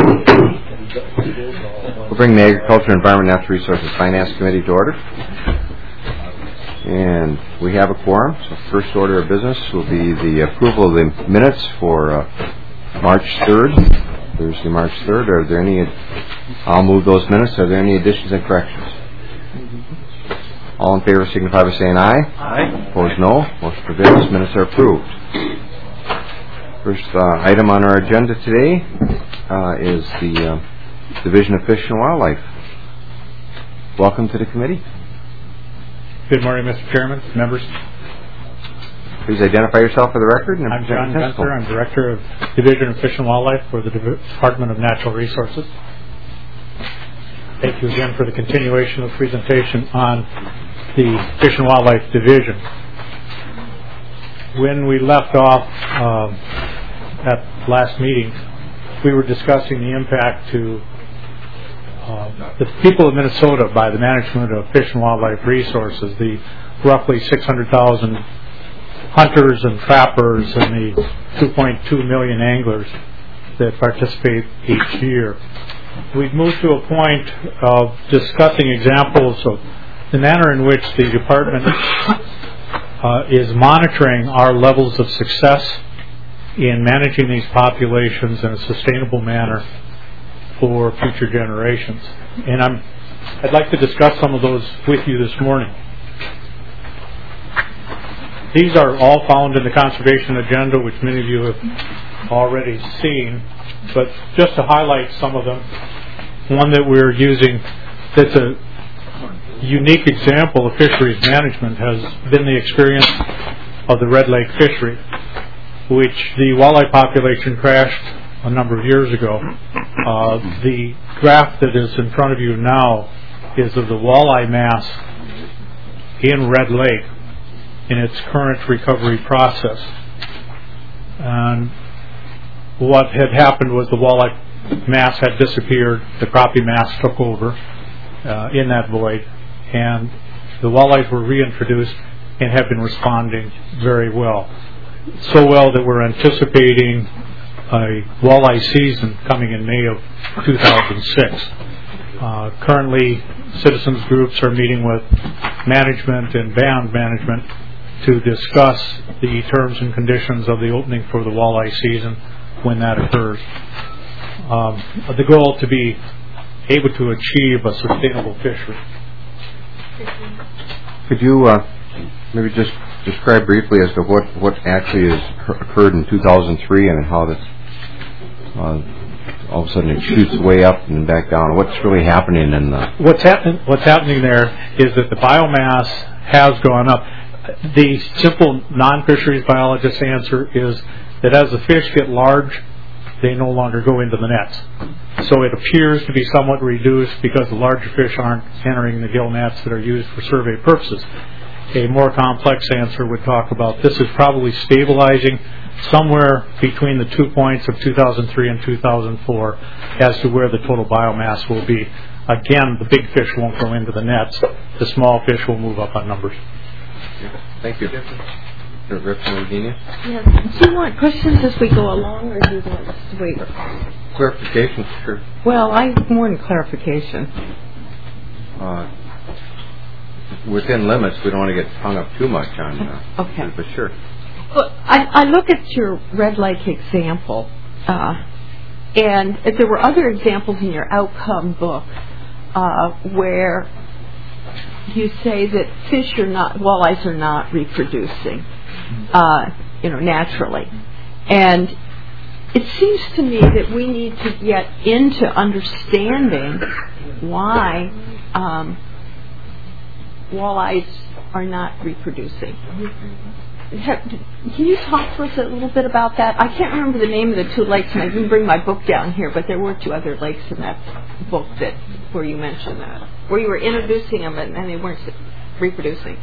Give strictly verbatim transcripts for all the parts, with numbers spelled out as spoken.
We'll bring the Agriculture, Environment, Natural Resources Finance Committee to order. And we have a quorum, so first order of business will be the approval of the minutes for uh, March third, Thursday, March third. Are there any, I'll move those minutes. Are there any additions and corrections? All in favor signify by saying aye. Aye. Opposed, no. Motion prevails. Minutes are approved. First uh, item on our agenda today uh, is the uh, Division of Fish and Wildlife. Welcome to the committee. Good morning, Mister Chairman, members. Please identify yourself for the record. And I'm John Gunther. I'm Director of Division of Fish and Wildlife for the Department of Natural Resources. Thank you again for the continuation of the presentation on the Fish and Wildlife Division. When we left off um, at last meeting, we were discussing the impact to uh, the people of Minnesota by the management of fish and wildlife resources, the roughly six hundred thousand hunters and trappers and the two point two million anglers that participate each year. We've moved to a point of discussing examples of the manner in which the department uh, is monitoring our levels of success in managing these populations in a sustainable manner for future generations. And I'm, I'd like to discuss some of those with you this morning. These are all found in the conservation agenda, which many of you have already seen. But just to highlight some of them, one that we're using that's a unique example of fisheries management has been the experience of the Red Lake fishery, which the walleye population crashed a number of years ago. Uh, the graph that is in front of you now is of the walleye mass in Red Lake in its current recovery process. And what had happened was the walleye mass had disappeared, the crappie mass took over uh, in that void, and the walleyes were reintroduced and have been responding very well. So well that we're anticipating a walleye season coming in May of two thousand six. Uh, currently, citizens groups are meeting with management and band management to discuss the terms and conditions of the opening for the walleye season when that occurs. Um, the goal to be able to achieve a sustainable fishery. Could you uh, maybe just describe briefly as to what, what actually has occurred in two thousand three and how this uh, all of a sudden it shoots way up and back down? What's really happening in the... What's, happen- what's happening there is that the biomass has gone up. The simple non-fisheries biologist answer is that as the fish get large, they no longer go into the nets. So it appears to be somewhat reduced because the larger fish aren't entering the gill nets that are used for survey purposes. A more complex answer would talk about this is probably stabilizing somewhere between the two points of two thousand three and two thousand four as to where the total biomass will be. Again, the big fish won't go into the nets. The small fish will move up on numbers. Thank you. Yes. Do you want questions as we go along, or do you want us to wait? Clarification, sure. Well, I more than clarification. Uh, within limits, we don't want to get hung up too much on. Uh, okay. But sure. Well, I, I look at your Red Lake example, uh, and if there were other examples in your outcome book uh, where you say that fish are not, walleyes are not reproducing. Uh, you know, naturally. And it seems to me that we need to get into understanding why um, walleyes are not reproducing. Have, can you talk to us a little bit about that? I can't remember the name of the two lakes, and I didn't bring my book down here, but there were two other lakes in that book that where you mentioned that, where you were introducing them and, and they weren't reproducing.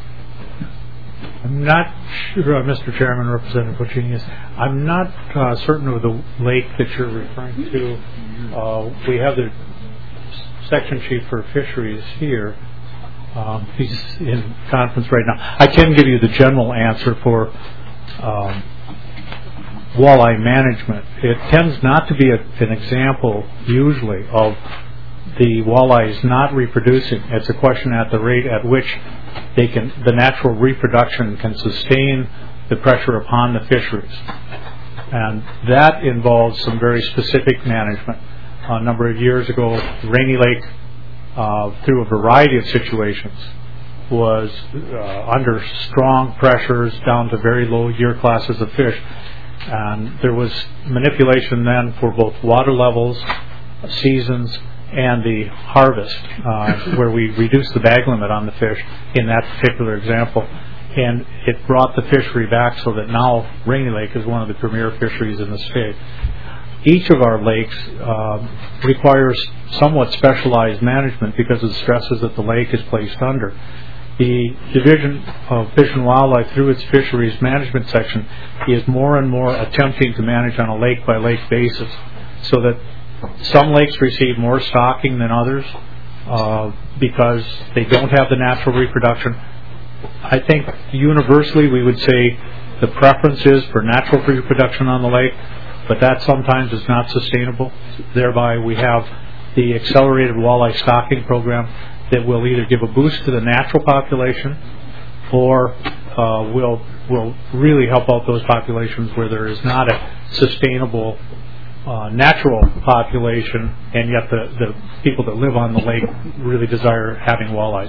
I'm not sure, uh, Mister Chairman, Representative Puccinius, I'm not uh, certain of the lake that you're referring to. Uh, we have the section chief for fisheries here. Um, he's in conference right now. I can give you the general answer for um, walleye management, it tends not to be a, an example usually of the walleyes not reproducing. It's a question at the rate at which they can, the natural reproduction can sustain the pressure upon the fisheries. And that involves some very specific management. A number of years ago, Rainy Lake, uh, through a variety of situations, was uh, under strong pressures down to very low year classes of fish. And there was manipulation then for both water levels, seasons, and the harvest, uh, where we reduced the bag limit on the fish in that particular example. And it brought the fishery back so that now Rainy Lake is one of the premier fisheries in the state. Each of our lakes uh, requires somewhat specialized management because of the stresses that the lake is placed under. The Division of Fish and Wildlife, through its fisheries management section, is more and more attempting to manage on a lake-by-lake basis, so that some lakes receive more stocking than others uh, because they don't have the natural reproduction. I think universally we would say the preference is for natural reproduction on the lake, but that sometimes is not sustainable. Thereby we have the accelerated walleye stocking program that will either give a boost to the natural population or uh, will will really help out those populations where there is not a sustainable uh, natural population, and yet the, the people that live on the lake really desire having walleyes.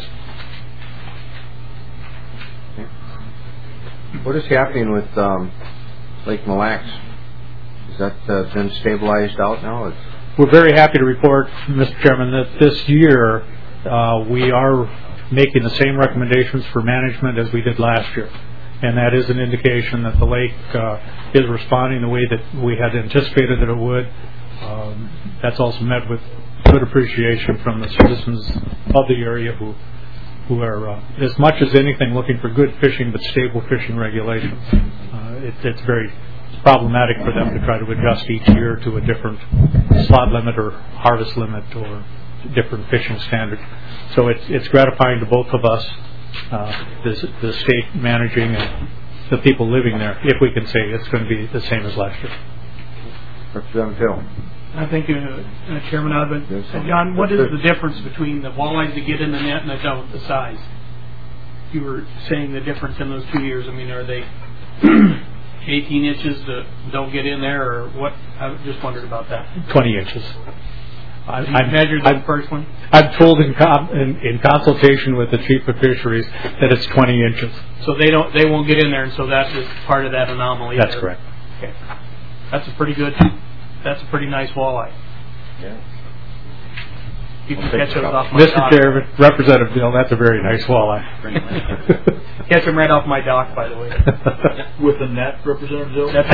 What is happening with um, Lake Mille Lacs? Has that uh, been stabilized out now? It's We're very happy to report, Mister Chairman, that this year uh, we are making the same recommendations for management as we did last year. And that is an indication that the lake uh, is responding the way that we had anticipated that it would. Um, that's also met with good appreciation from the citizens of the area who who are, uh, as much as anything, looking for good fishing but stable fishing regulations. Uh, it, it's very problematic for them to try to adjust each year to a different slot limit or harvest limit or different fishing standard. So it's, it's gratifying to both of us, uh, the, the state managing and the people living there, if we can say it's going to be the same as last year. Representative Hill. I think, uh, uh, Chairman Odman, uh, John, what is the difference between the walleyes that get in the net and that don't, the size? You were saying the difference in those two years. I mean, are they eighteen inches that don't get in there, or what? I just wondered about that. twenty inches. I, you I've measured them I've, personally? I'm told in, com- in, in consultation with the chief of fisheries that it's twenty inches. So they don't, they won't get in there, and so that is part of that anomaly. That's there. correct. Okay, that's a pretty good. That's a pretty nice walleye. Yeah. You can We'll catch those off my Mister dock. Chairman, Representative Bill, that's a very nice walleye. Catch them right off my dock, by the way. With the net, Representative Bill? That's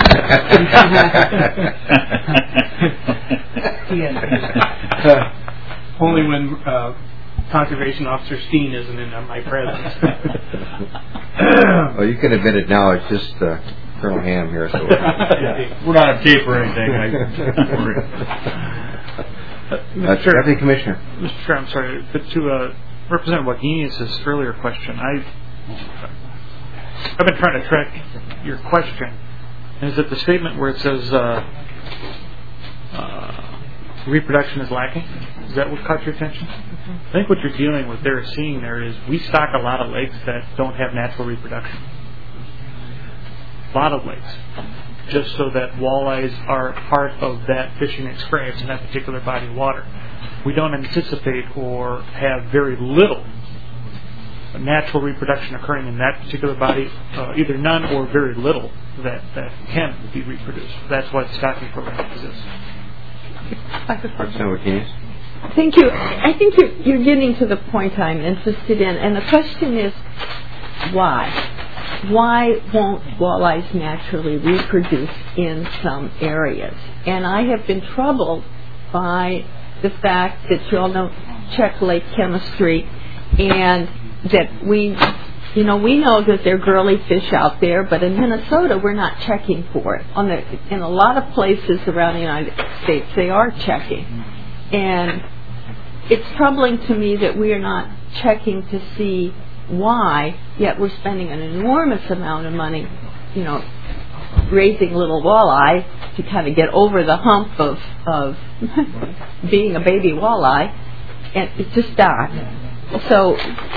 only when uh, Conservation Officer Steen isn't in my presence. Well, you can admit it now. It's just uh, Colonel Ham here. So yeah. We're not on tape or anything. uh, Deputy Commissioner. Mister Chair, I'm sorry, but to uh, Representative Wagenius' earlier question, I, I've been trying to track your question. Is it the statement where it says uh, uh, reproduction is lacking? Is that what caught your attention? I think what you're dealing with there, seeing there, is we stock a lot of lakes that don't have natural reproduction. A lot of lakes. Just so that walleyes are part of that fishing experience in that particular body of water. We don't anticipate or have very little natural reproduction occurring in that particular body, uh, either none or very little that, that can be reproduced. That's why the stocking program exists. Representative Wagenius. Thank you. I think you're, you're getting to the point I'm interested in, and the question is why? Why won't walleyes naturally reproduce in some areas? And I have been troubled by the fact that you all know check lake chemistry, and that we, you know, we know that there are girly fish out there, but in Minnesota we're not checking for it. On the, in a lot of places around the United States they are checking. And it's troubling to me that we are not checking to see why, yet we're spending an enormous amount of money, you know, raising little walleye to kind of get over the hump of of being a baby walleye, and it's just not. So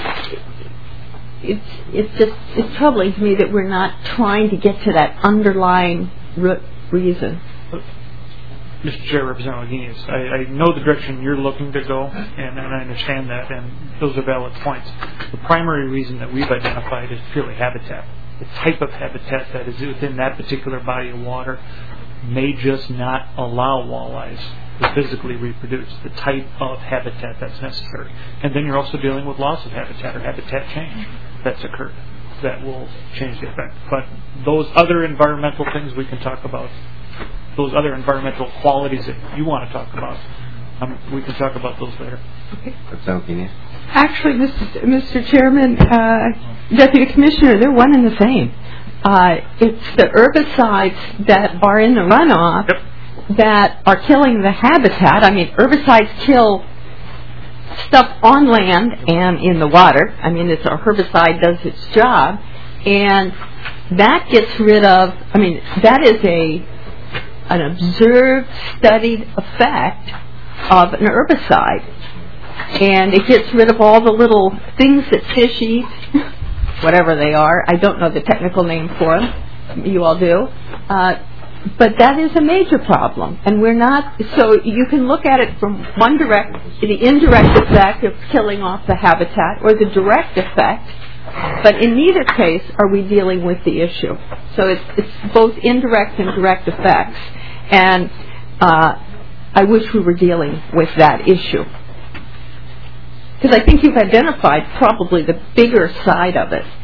it's it's just it's troubling to me that we're not trying to get to that underlying root reason. Mister Chair, Representative Guinness, I, I know the direction you're looking to go, and, and I understand that, and those are valid points. The primary reason that we've identified is purely habitat. The type of habitat that is within that particular body of water may just not allow walleyes to physically reproduce, the type of habitat that's necessary. And then you're also dealing with loss of habitat or habitat change that's occurred that will change the effect. But those other environmental things we can talk about, those other environmental qualities that you want to talk about, um, we can talk about those later. Okay. Representative Actually, Mister Mister Chairman, uh, Deputy Commissioner, they're one and the same. Uh, it's the herbicides that are in the runoff yep. that are killing the habitat. I mean, herbicides kill stuff on land and in the water. I mean, it's a herbicide does its job, and that gets rid of. I mean, that is a an observed, studied effect of an herbicide. And it gets rid of all the little things that fish eat, whatever they are. I don't know the technical name for them. You all do. Uh, but that is a major problem. And we're not, so you can look at it from one direct, the indirect effect of killing off the habitat, or the direct effect. But in neither case are we dealing with the issue. So it's, it's both indirect and direct effects. And uh, I wish we were dealing with that issue. Because I think you've identified probably the bigger side of it.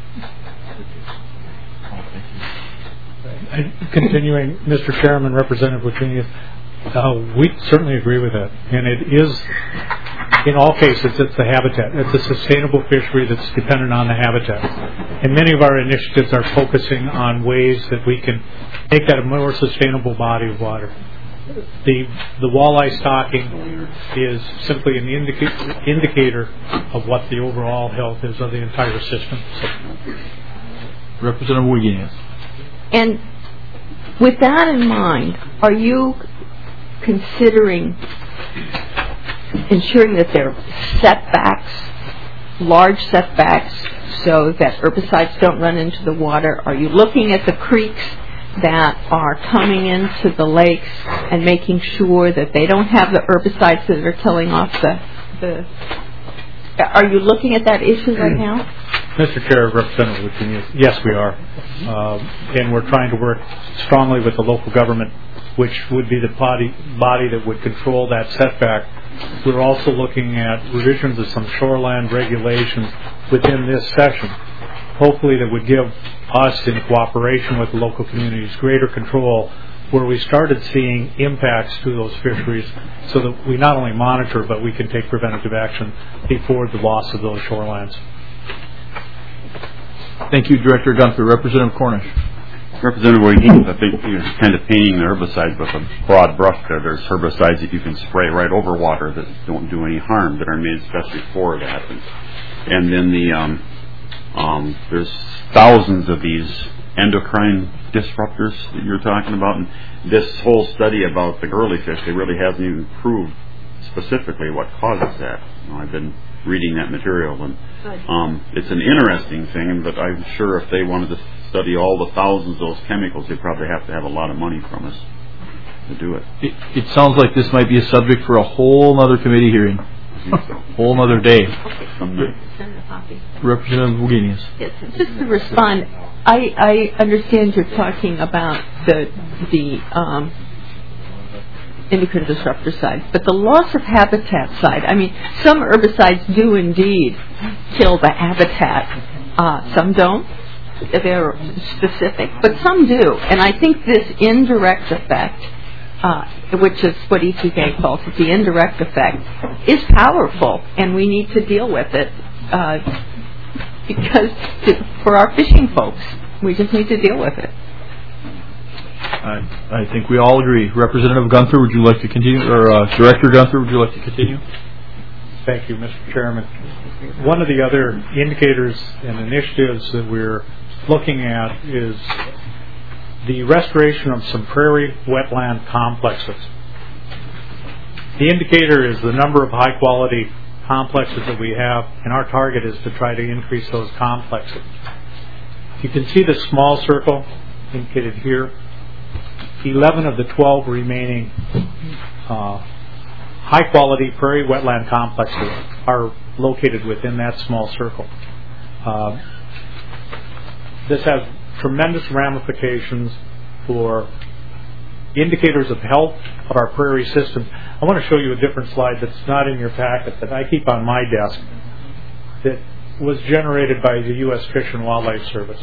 Continuing, Mister Chairman, Representative Virginia, uh, we certainly agree with that. And it is, in all cases, it's the habitat. It's a sustainable fishery that's dependent on the habitat. And many of our initiatives are focusing on ways that we can make that a more sustainable body of water. The the walleye stocking is simply an indica- indicator of what the overall health is of the entire system. So. Representative Wiggins. And with that in mind, are you considering ensuring that there are setbacks, large setbacks, so that herbicides don't run into the water? Are you looking at the creeks that are coming into the lakes and making sure that they don't have the herbicides that are killing off the, the are you looking at that issue right now? Mister Chair, Representative Virginia, yes, we are. Uh, and we're trying to work strongly with the local government, which would be the body, body that would control that setback. We're also looking at revisions of some shoreland regulations within this session, hopefully that would give us, in cooperation with the local communities, greater control where we started seeing impacts to those fisheries so that we not only monitor, but we can take preventative action before the loss of those shorelands. Thank you, Director Gunther. Representative Cornish. Representative Wiggins, I think you're kind of painting the herbicides with a broad brush there. There's herbicides that you can spray right over water that don't do any harm, that are made especially for that. And, and then the um, um, there's thousands of these endocrine disruptors that you're talking about, and this whole study about the girly fish, they really hasn't even proved specifically what causes that. You know, I've been reading that material, and um, it's an interesting thing, but I'm sure if they wanted to study all the thousands of those chemicals, they'd probably have to have a lot of money from us to do it. It, it sounds like this might be a subject for a whole other committee hearing. So. Whole other day. Someday. Representative Wiggins. Yes, just to respond, I, I understand you're talking about the the um, endocrine disruptor side, but the loss of habitat side. I mean, some herbicides do indeed kill the habitat. Uh, some don't. They're specific, but some do. And I think this indirect effect, uh, which is what E P A calls it, the indirect effect, is powerful, and we need to deal with it uh, because to, for our fishing folks, we just need to deal with it. I, I think we all agree. Representative Gunther, would you like to continue, or uh, Director Gunther, would you like to continue? Thank you, Mister Chairman. One of the other indicators and initiatives that we're looking at is the restoration of some prairie wetland complexes. The indicator is the number of high-quality complexes that we have, and our target is to try to increase those complexes. You can see the small circle indicated here. eleven of the twelve remaining uh, high-quality prairie wetland complexes are located within that small circle. Uh, this has tremendous ramifications for indicators of health of our prairie system. I want to show you a different slide that's not in your packet that I keep on my desk that was generated by the U S Fish and Wildlife Service.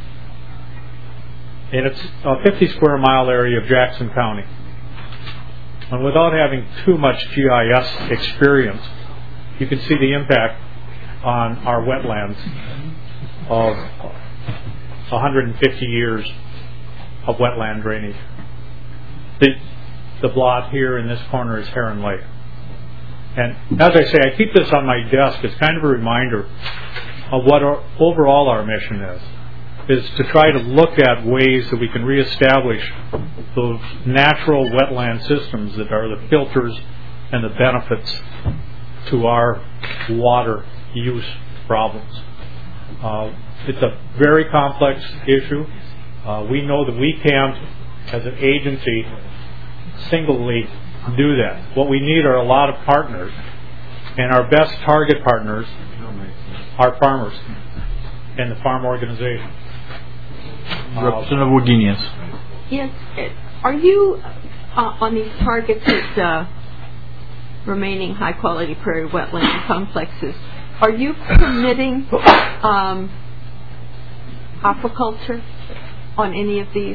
And it's a fifty square mile area of Jackson County. And without having too much G I S experience, you can see the impact on our wetlands of one hundred fifty years of wetland drainage. The, the blot here in this corner is Heron Lake. And as I say, I keep this on my desk as kind of a reminder of what our, overall our mission is, is to try to look at ways that we can reestablish those natural wetland systems that are the filters and the benefits to our water use problems. Uh, it's a very complex issue. Uh, we know that we can't, as an agency, singly do that. What we need are a lot of partners, and our best target partners are farmers and the farm organization. Representative Wagenius. Yes. Are you uh, on these targets as uh, remaining high-quality prairie wetland complexes? Are you permitting um, aquaculture on any of these?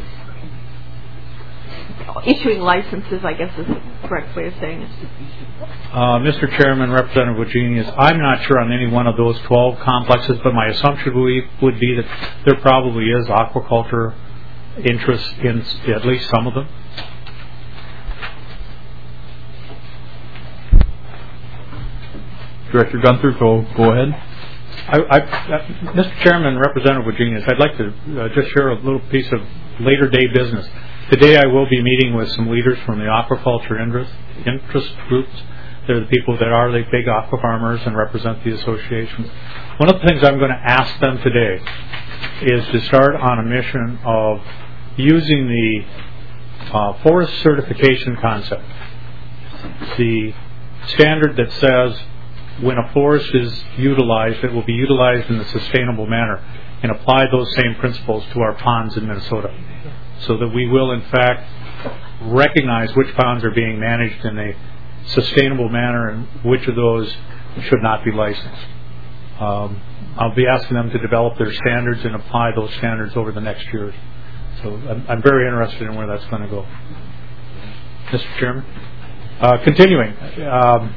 Issuing licenses, I guess, is the correct way of saying it. Uh, Mister Chairman, Representative Wagenius, I'm not sure on any one of those twelve complexes, but my assumption would be that there probably is aquaculture interest in at least some of them. Director Gunther, go, go ahead. I, I, uh, Mister Chairman, Representative Wagenius, I'd like to uh, just share a little piece of later day business. Today I will be meeting with some leaders from the aquaculture interest, interest groups. They're the people that are the big aqua farmers and represent the associations. One of the things I'm going to ask them today is to start on a mission of using the uh, forest certification concept, the standard that says when a forest is utilized, it will be utilized in a sustainable manner, and apply those same principles to our ponds in Minnesota, so that we will, in fact, recognize which ponds are being managed in a sustainable manner and which of those should not be licensed. Um, I'll be asking them to develop their standards and apply those standards over the next year. So I'm, I'm very interested in where that's going to go. Mister Chairman? Uh, continuing. Um,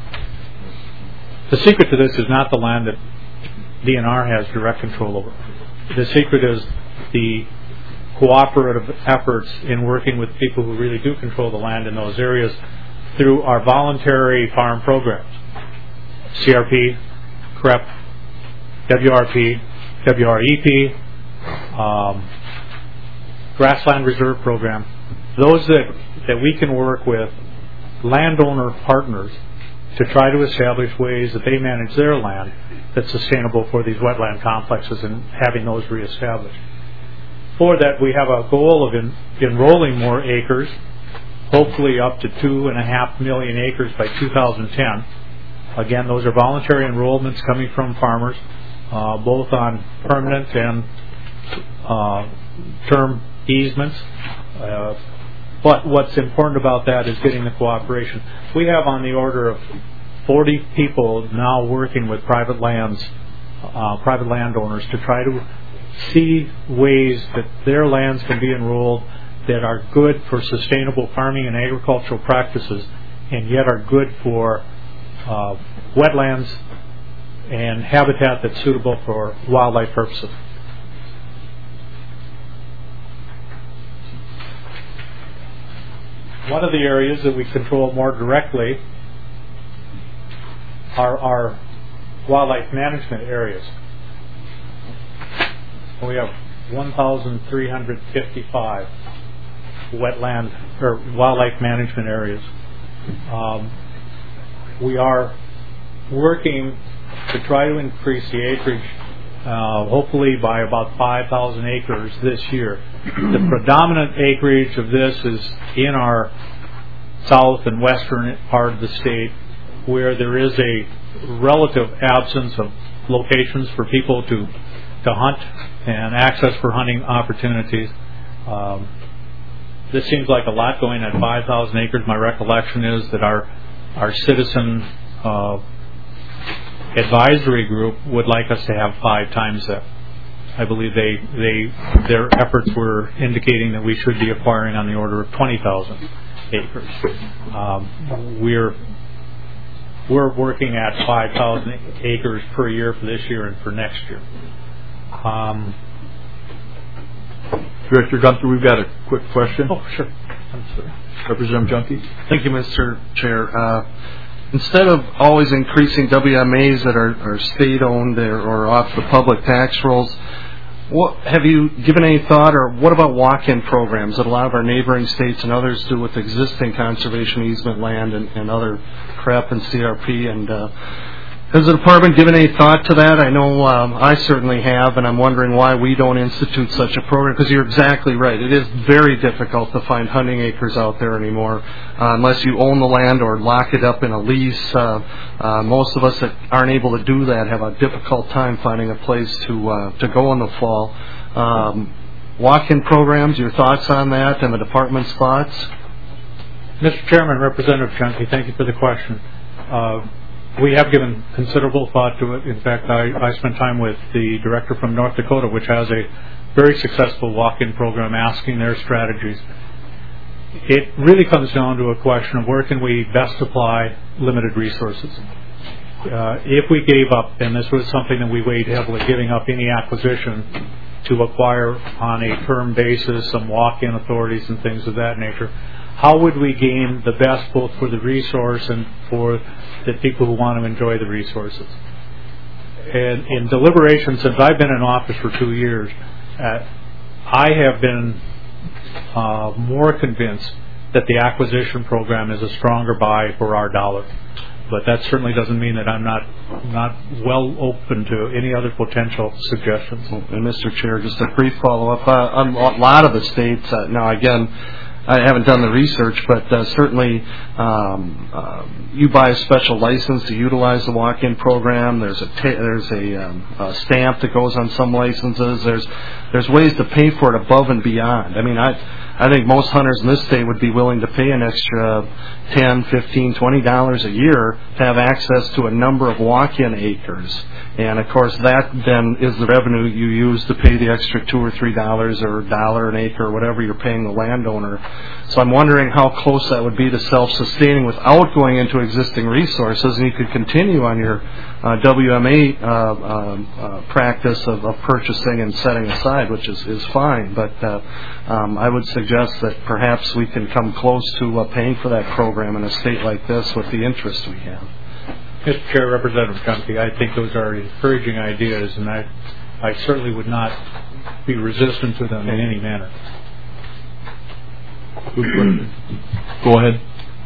the secret to this is not the land that D N R has direct control over. The secret is the cooperative efforts in working with people who really do control the land in those areas through our voluntary farm programs. C R P, C R E P, W R P, W R E P, um, Grassland Reserve Program. Those that, that we can work with landowner partners to try to establish ways that they manage their land that's sustainable for these wetland complexes and having those reestablished. For that, we have a goal of en- enrolling more acres, hopefully up to two and a half million acres by two thousand ten. Again, those are voluntary enrollments coming from farmers, uh, both on permanent and uh, term easements. Uh, but what's important about that is getting the cooperation. We have on the order of forty people now working with private lands, uh, private landowners to try to see ways that their lands can be enrolled that are good for sustainable farming and agricultural practices, and yet are good for uh, wetlands and habitat that's suitable for wildlife purposes. One of the areas that we control more directly are our wildlife management areas. We have one thousand three hundred fifty-five wetland or wildlife management areas. Um, we are working to try to increase the acreage, uh, hopefully by about five thousand acres this year. The predominant acreage of this is in our south and western part of the state, where there is a relative absence of locations for people to to hunt and access for hunting opportunities. Um, this seems like a lot going at five thousand acres. My recollection is that our our citizen uh, advisory group would like us to have five times that. I believe they they their efforts were indicating that we should be acquiring on the order of twenty thousand acres. Um, we're we're working at five thousand acres per year for this year and for next year. Um, Director Gunther, we've got a quick question. Oh, sure. I'm sorry. Representative Junkie. Thank you, Mister Chair. Uh, instead of always increasing W M As that are, are state-owned or, or off the public tax rolls, what, have you given any thought, or what about walk-in programs that a lot of our neighboring states and others do with existing conservation easement land and, and other CREP and C R P? And uh, has the department given any thought to that? I know um, I certainly have, and I'm wondering why we don't institute such a program, because you're exactly right. It is very difficult to find hunting acres out there anymore uh, unless you own the land or lock it up in a lease. Uh, uh, most of us that aren't able to do that have a difficult time finding a place to uh, to go in the fall. Um, walk-in programs, your thoughts on that and the department's thoughts? Mister Chairman, Representative Junkie, thank you for the question. Uh, We have given considerable thought to it. In fact, I, I spent time with the director from North Dakota, which has a very successful walk-in program, asking their strategies. It really comes down to a question of where can we best apply limited resources. Uh, if we gave up, and this was something that we weighed heavily, giving up any acquisition to acquire on a term basis, some walk-in authorities and things of that nature, how would we gain the best both for the resource and for the people who want to enjoy the resources? And in deliberation, since I've been in office for two years, uh, I have been uh, more convinced that the acquisition program is a stronger buy for our dollar. But that certainly doesn't mean that I'm not not well open to any other potential suggestions. And Mister Chair, just a brief follow-up. Uh, on a lot of the states, uh, now again, I haven't done the research, but uh, certainly um, uh, you buy a special license to utilize the walk-in program. There's a ta- there's a, um, a stamp that goes on some licenses. There's there's ways to pay for it above and beyond. I mean, I I think most hunters in this state would be willing to pay an extra ten, fifteen, twenty dollars a year to have access to a number of walk-in acres. And of course, that then is the revenue you use to pay the extra two or three dollars or a dollar an acre or whatever you're paying the landowner. So I'm wondering how close that would be to self-sustaining without going into existing resources, and you could continue on your uh, W M A uh, uh, uh, practice of, of purchasing and setting aside, which is, is fine. But uh, um, I would suggest that perhaps we can come close to uh, paying for that program in a state like this with the interest we have. Mister Chair, Representative Junkie, I think those are encouraging ideas, and I, I certainly would not be resistant to them in any manner. Go ahead.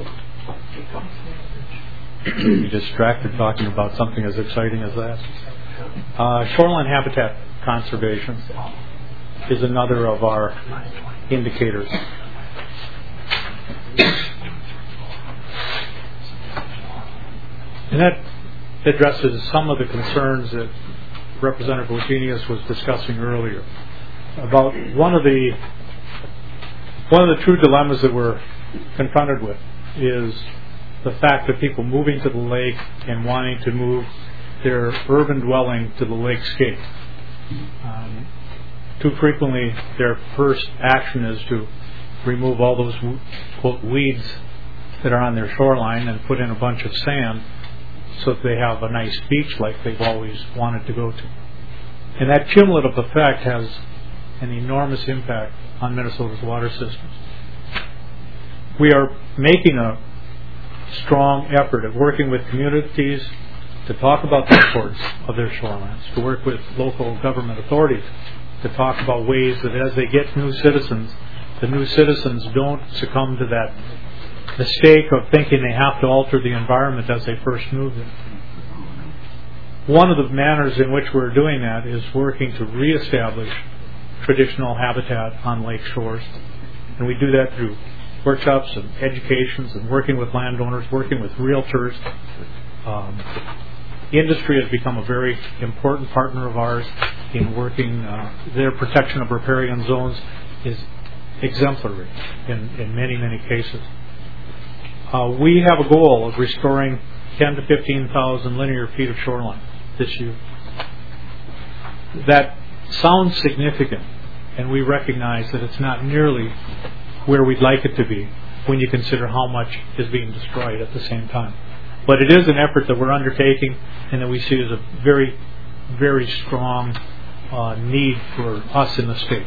Be distracted talking about something as exciting as that. Uh, shoreline habitat conservation is another of our indicators. And that addresses some of the concerns that Representative Wojcienius was discussing earlier about one of the one of the true dilemmas that we're confronted with is the fact that people moving to the lake and wanting to move their urban dwelling to the lakescape. Um, too frequently, their first action is to remove all those, quote, weeds that are on their shoreline and put in a bunch of sand so that they have a nice beach like they've always wanted to go to. And that cumulative effect has an enormous impact on Minnesota's water systems. We are making a strong effort at working with communities to talk about the importance of their shorelines, to work with local government authorities to talk about ways that as they get new citizens, the new citizens don't succumb to that mistake of thinking they have to alter the environment as they first move in. One of the manners in which we're doing that is working to reestablish traditional habitat on lake shores. And we do that through workshops and educations and working with landowners, working with realtors. Um, industry has become a very important partner of ours in working. Uh, their protection of riparian zones is exemplary in, in many, many cases. Uh, we have a goal of restoring ten to fifteen thousand linear feet of shoreline this year. That sounds significant, and we recognize that it's not nearly where we'd like it to be when you consider how much is being destroyed at the same time. But it is an effort that we're undertaking and that we see as a very, very strong uh, need for us in the state.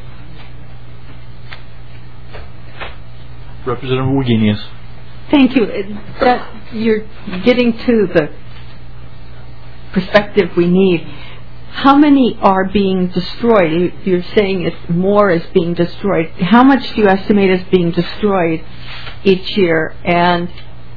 Representative Wagenius. Thank you. That you're getting to the perspective we need. How many are being destroyed? You're saying it's more is being destroyed. How much do you estimate is being destroyed each year? And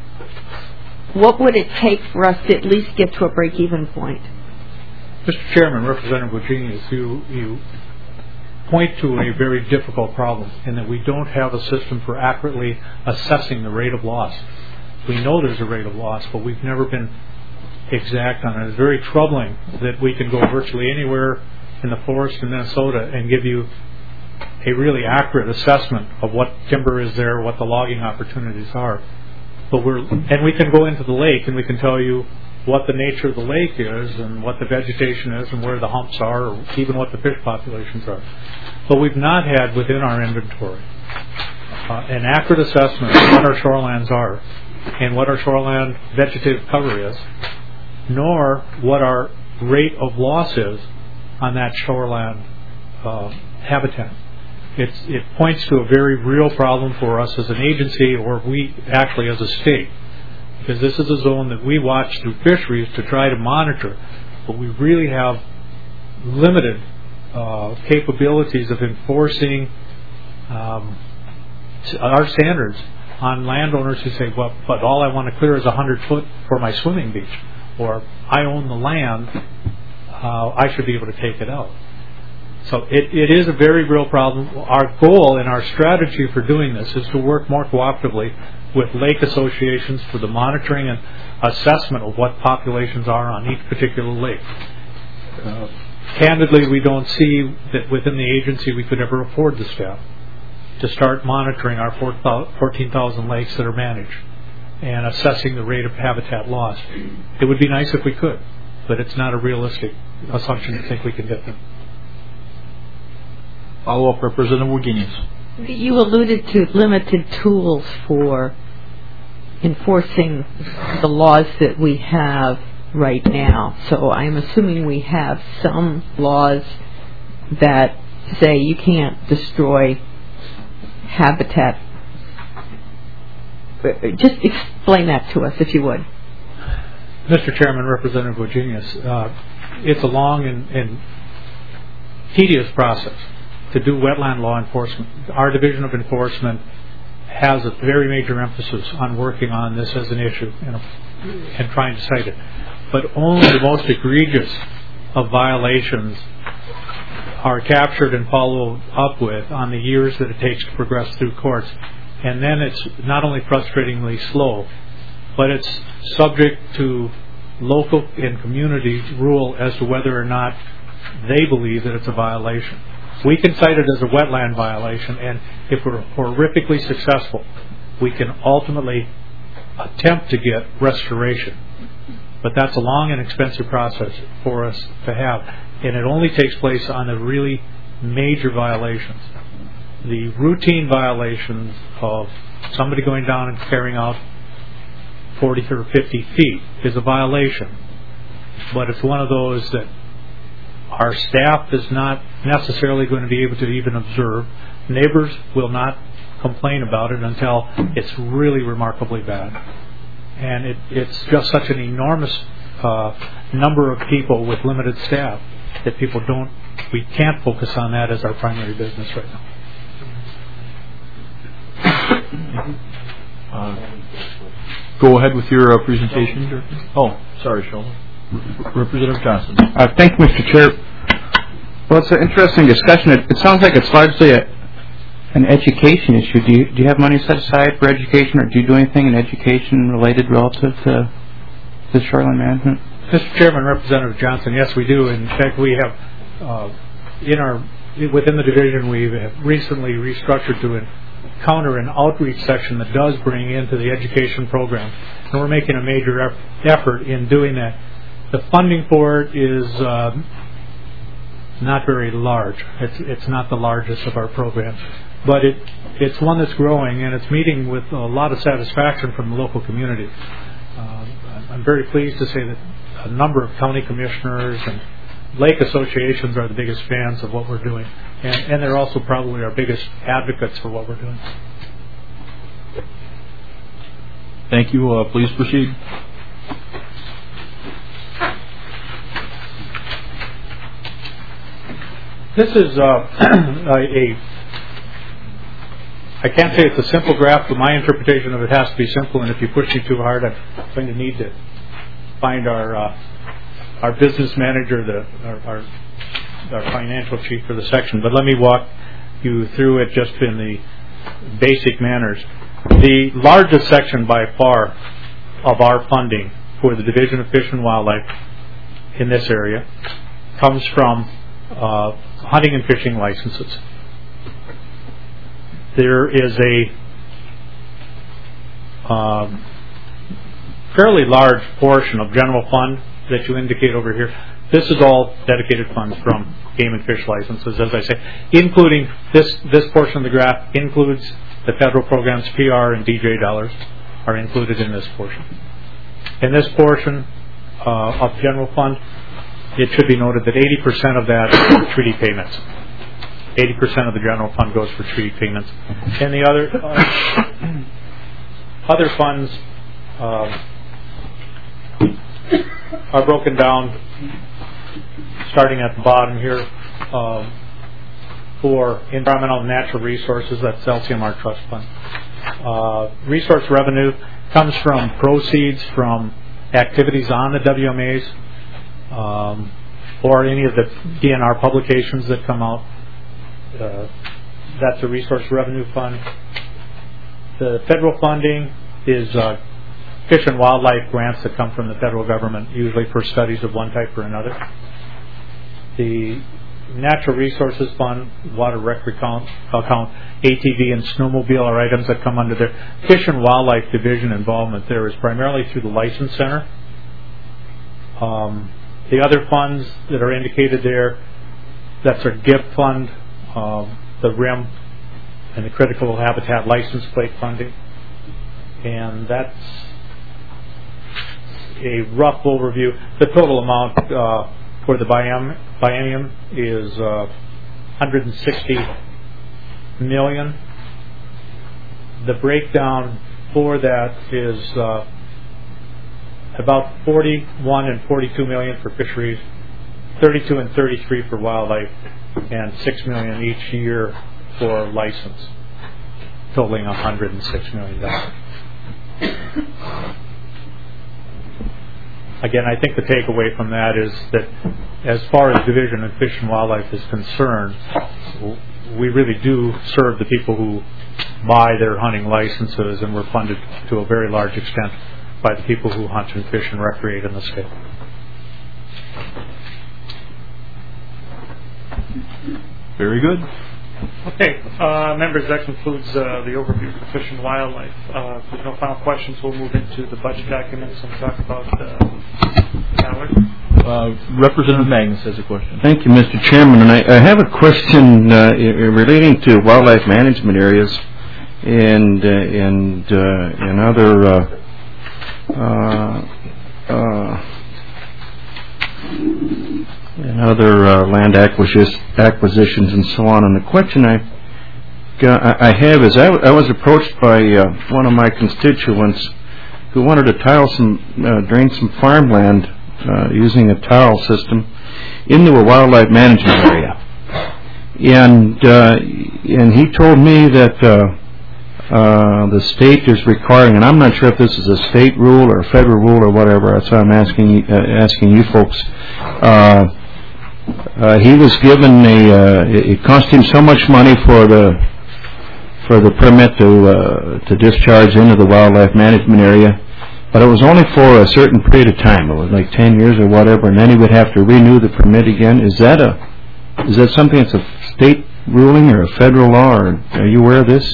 what would it take for us to at least get to a break-even point? Mister Chairman, Representative Wagenius, you, you point to a very difficult problem in that we don't have a system for accurately assessing the rate of loss. We know there's a rate of loss, but we've never been exact on it. It's very troubling that we can go virtually anywhere in the forest in Minnesota and give you a really accurate assessment of what timber is there, what the logging opportunities are. But we're and we can go into the lake and we can tell you what the nature of the lake is and what the vegetation is and where the humps are, or even what the fish populations are. But we've not had within our inventory uh, an accurate assessment of what our shorelands are and what our shoreland vegetative cover is, nor what our rate of loss is on that shoreland uh, habitat. It's, it points to a very real problem for us as an agency, or we actually as a state, because this is a zone that we watch through fisheries to try to monitor, but we really have limited uh, capabilities of enforcing um, our standards on landowners who say, well, but all I want to clear is one hundred foot for my swimming beach, or I own the land, uh, I should be able to take it out. So it, it is a very real problem. Our goal and our strategy for doing this is to work more cooperatively with lake associations for the monitoring and assessment of what populations are on each particular lake. Uh, candidly, we don't see that within the agency we could ever afford the staff to start monitoring our fourteen thousand lakes that are managed and assessing the rate of habitat loss. It would be nice if we could, but it's not a realistic assumption to think we can get them. Follow-up, Representative Wagenius. You alluded to limited tools for enforcing the laws that we have right now. So I'm assuming we have some laws that say you can't destroy habitat. Just explain that to us, if you would. Mister Chairman, Representative Wagenius, uh, it's a long and, and tedious process to do wetland law enforcement. Our Division of Enforcement has a very major emphasis on working on this as an issue and, and trying to cite it. But only the most egregious of violations are captured and followed up with on the years that it takes to progress through courts. And then it's not only frustratingly slow, but it's subject to local and community rule as to whether or not they believe that it's a violation. We can cite it as a wetland violation, and if we're horrifically successful, we can ultimately attempt to get restoration. But that's a long and expensive process for us to have, and it only takes place on the really major violations. The routine violations of somebody going down and carrying out forty or fifty feet is a violation, but it's one of those that our staff is not necessarily going to be able to even observe. Neighbors will not complain about it until it's really remarkably bad. And it, it's just such an enormous uh, number of people with limited staff that people don't we can't focus on that as our primary business right now. Uh, go ahead with your uh, presentation, Director. Oh, sorry, Sheldon. Representative Johnson. Uh, thank you, Mister Chair. Well, it's an interesting discussion. It, it sounds like it's largely a, an education issue. Do you, do you have money set aside for education, or do you do anything in education related relative to the shoreline management? Mister Chairman, Representative Johnson, yes, we do. In fact, we have uh, in our within the division we have recently restructured to encounter an outreach section that does bring into the education program, and we're making a major eff- effort in doing that. The funding for it is uh, not very large. It's it's not the largest of our programs, but it it's one that's growing, and it's meeting with a lot of satisfaction from the local community. Uh, I'm very pleased to say that a number of county commissioners and lake associations are the biggest fans of what we're doing, and, and they're also probably our biggest advocates for what we're doing. Thank you. Uh, please proceed. This is uh, a, a, I can't say it's a simple graph, but my interpretation of it has to be simple, and if you push me too hard, I'm going to need to find our uh, our business manager, the our, our our financial chief for the section. But let me walk you through it just in the basic manners. The largest section by far of our funding for the Division of Fish and Wildlife in this area comes from uh, hunting and fishing licenses. There is a um, fairly large portion of general fund that you indicate over here. This is all dedicated funds from game and fish licenses, as I say, including this this portion of the graph includes the federal programs. P R and D J dollars are included in this portion. In this portion uh, of general fund, it should be noted that eighty percent of that is for treaty payments. eighty percent of the general fund goes for treaty payments. And the other uh, other funds uh, are broken down, starting at the bottom here, um, for environmental and natural resources. That's L C M R Trust Fund. Uh, resource revenue comes from proceeds from activities on the W M As, um, or any of the D N R publications that come out. Uh, that's a resource revenue fund. The federal funding is uh, fish and wildlife grants that come from the federal government, usually for studies of one type or another. The Natural Resources Fund, Water Rec account, account, A T V and snowmobile are items that come under their Fish and Wildlife Division involvement. There is primarily through the License Center. Um, the other funds that are indicated there, that's our G I F fund, um, the R I M, and the Critical Habitat License Plate funding. And that's a rough overview. The total amount uh, for the biennium, biennium is uh, one hundred sixty million. The breakdown for that is uh, about forty-one and forty-two million for fisheries, thirty-two and thirty-three for wildlife, and six million each year for license, totaling one hundred six million dollars. Again, I think the takeaway from that is that as far as Division of Fish and Wildlife is concerned, we really do serve the people who buy their hunting licenses, and we're funded to a very large extent by the people who hunt and fish and recreate in the state. Very good. Okay, uh, members, that concludes uh, the overview of Fish and Wildlife. Uh, if there's no final questions, we'll move into the budget documents and talk about uh, Howard. Uh, Representative Magnus has a question. Thank you, Mister Chairman. And I, I have a question uh, relating to wildlife management areas and uh, and uh, and other uh, uh, uh, and other uh, land acquisitions, acquisitions and so on. And the question I got, I have is I, w- I was approached by uh, one of my constituents who wanted to tile some, uh, drain some farmland uh, using a tile system into a wildlife management area. And uh, and he told me that uh, uh, the state is requiring, and I'm not sure if this is a state rule or a federal rule or whatever. That's why I'm asking uh, asking you folks. Uh, uh, he was given a. Uh, it cost him so much money for the for the permit to uh, to discharge into the wildlife management area, but it was only for a certain period of time. It was like ten years or whatever, and then he would have to renew the permit again. Is that a Is that something that's a state ruling or a federal law, or are you aware of this?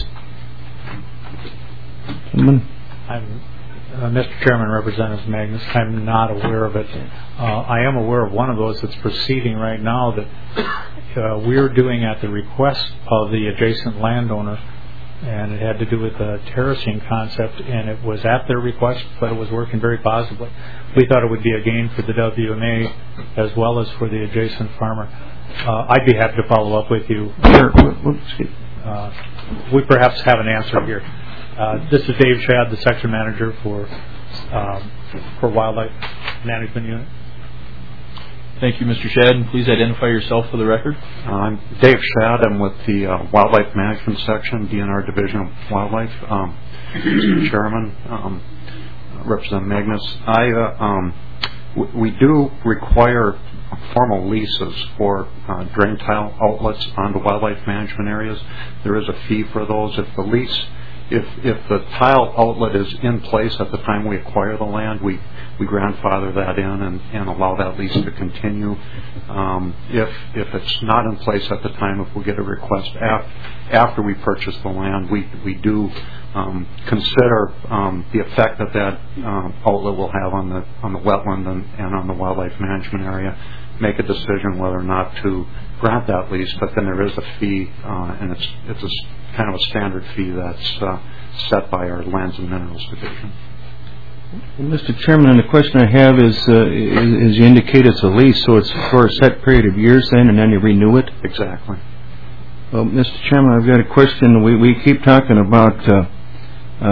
Someone? I'm, uh, Mister Chairman, Representative Magnus, I'm not aware of it. Uh, I am aware of one of those that's proceeding right now that uh, we're doing at the request of the adjacent landowner, and it had to do with the terracing concept, and it was at their request, but it was working very positively. We thought it would be a gain for the W M A as well as for the adjacent farmer. Uh, I'd be happy to follow up with you. Sure. Uh, we perhaps have an answer here. Uh, this is Dave Shad, the section manager for um, for Wildlife Management Unit. Thank you, Mister Shad, and please identify yourself for the record. Uh, I'm Dave Shad. I'm with the uh, Wildlife Management Section, D N R Division of Wildlife. Um, Mister Chairman, um, Representative Magnus, I uh, um, w- we do require formal leases for uh, drain tile outlets onto wildlife management areas. There is a fee for those. If the lease, if if the tile outlet is in place at the time we acquire the land, we, we grandfather that in and, and allow that lease to continue. Um, if if it's not in place at the time, if we get a request af- after we purchase the land, we we do um, consider um, the effect that that um, outlet will have on the on the wetland and, and on the wildlife management area. Make a decision whether or not to grant that lease, but then there is a fee, uh, and it's it's a kind of a standard fee that's uh, set by our Lands and Minerals Division. Well, Mister Chairman, the question I have is, uh, is, is you indicate it's a lease, so it's for a set period of years then, and then you renew it? Exactly. Well, Mister Chairman, I've got a question. We we keep talking about uh, uh,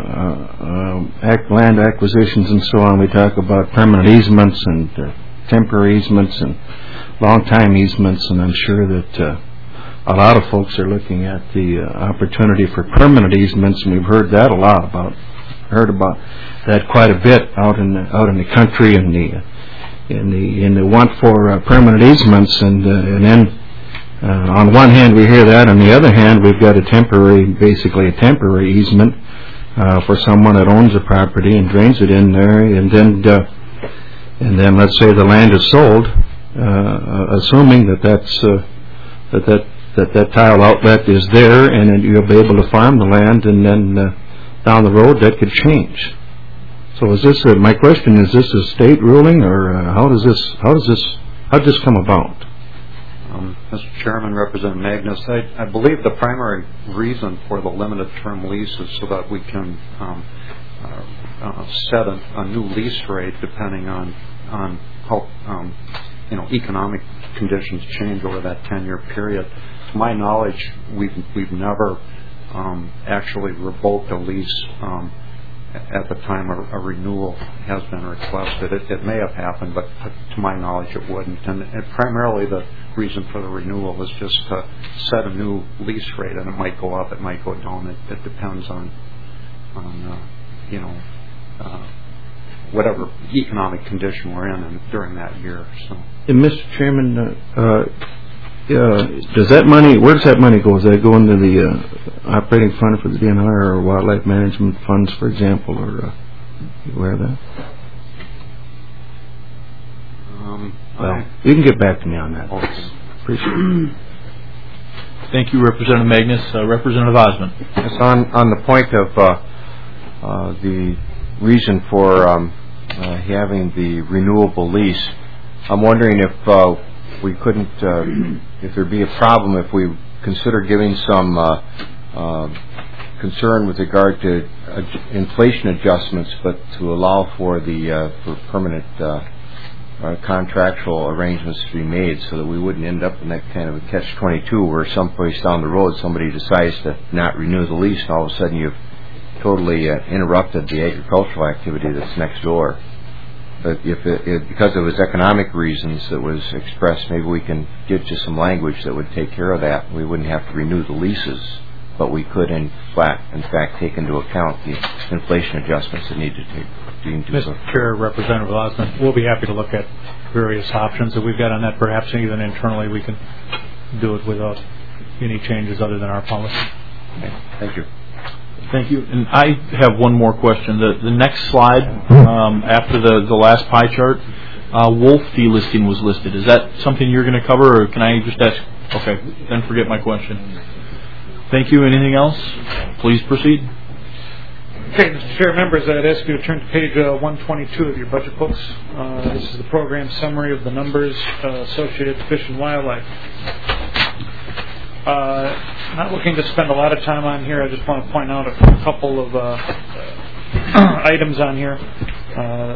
uh, act, land acquisitions and so on. We talk about permanent easements and uh, temporary easements and long-time easements, and I'm sure that uh, a lot of folks are looking at the uh, opportunity for permanent easements, and we've heard that a lot about, heard about that quite a bit out in the, out in the country, and the in the in the want for uh, permanent easements, and uh, and then uh, on one hand we hear that, on the other hand we've got a temporary, basically a temporary easement uh, for someone that owns a property and drains it in there, and then. Uh, And then, let's say the land is sold, uh, assuming that that's uh, that that that that tile outlet is there, and then you'll be able to farm the land, and then uh, down the road that could change. So, is this a, my question? Is this a state ruling, or uh, how does this how does this how does this come about? Um, Mister Chairman, Representative Magnus, I, I believe the primary reason for the limited term lease is so that we can um, uh, uh, set a, a new lease rate depending on. on how um, you know economic conditions change over that ten-year period. To my knowledge, we've we've never um, actually revoked a lease um, at the time a, a renewal has been requested. It, it may have happened, but to my knowledge, it wouldn't. And, and primarily, the reason for the renewal is just to set a new lease rate, and it might go up, it might go down. It, it depends on on uh, you know. Uh, whatever economic condition we're in and during that year. So, and Mister Chairman, uh, uh, uh, does that money? Where does that money go? Does that go into the uh, operating fund for the D N R or wildlife management funds, for example, or uh, you aware of that? Um, well, I, you can get back to me on that. Okay. Appreciate it. Thank you, Representative Magnus. Uh, Representative Osmond. Yes, on on the point of uh, uh, the reason for um, uh, having the renewable lease, I'm wondering if uh, we couldn't, uh, if there'd be a problem if we consider giving some uh, uh, concern with regard to uh, inflation adjustments, but to allow for the uh, for permanent uh, uh, contractual arrangements to be made, so that we wouldn't end up in that kind of a catch twenty-two where someplace down the road somebody decides to not renew the lease, and all of a sudden you've totally uh, interrupted the agricultural activity that's next door. but if it, it, because of its economic reasons that was expressed, maybe we can get you some language that would take care of that. We wouldn't have to renew the leases, but we could, in fact, in fact, take into account the inflation adjustments that need to take. Mister Chair, Representative Osmond, we'll be happy to look at various options that we've got on that. Perhaps even internally we can do it without any changes other than our policy. Okay. Thank you. Thank you. And I have one more question. The the next slide, um, after the, the last pie chart, uh, wolf delisting was listed. Is that something you're going to cover, or can I just ask? Okay, then forget my question. Thank you. Anything else? Please proceed. Okay, Mister Chair, members, I'd ask you to turn to page uh, one twenty-two of your budget books. Uh, this is the program summary of the numbers uh, associated with Fish and Wildlife. Uh, not looking to spend a lot of time on here. I just want to point out a couple of uh, uh, items on here uh,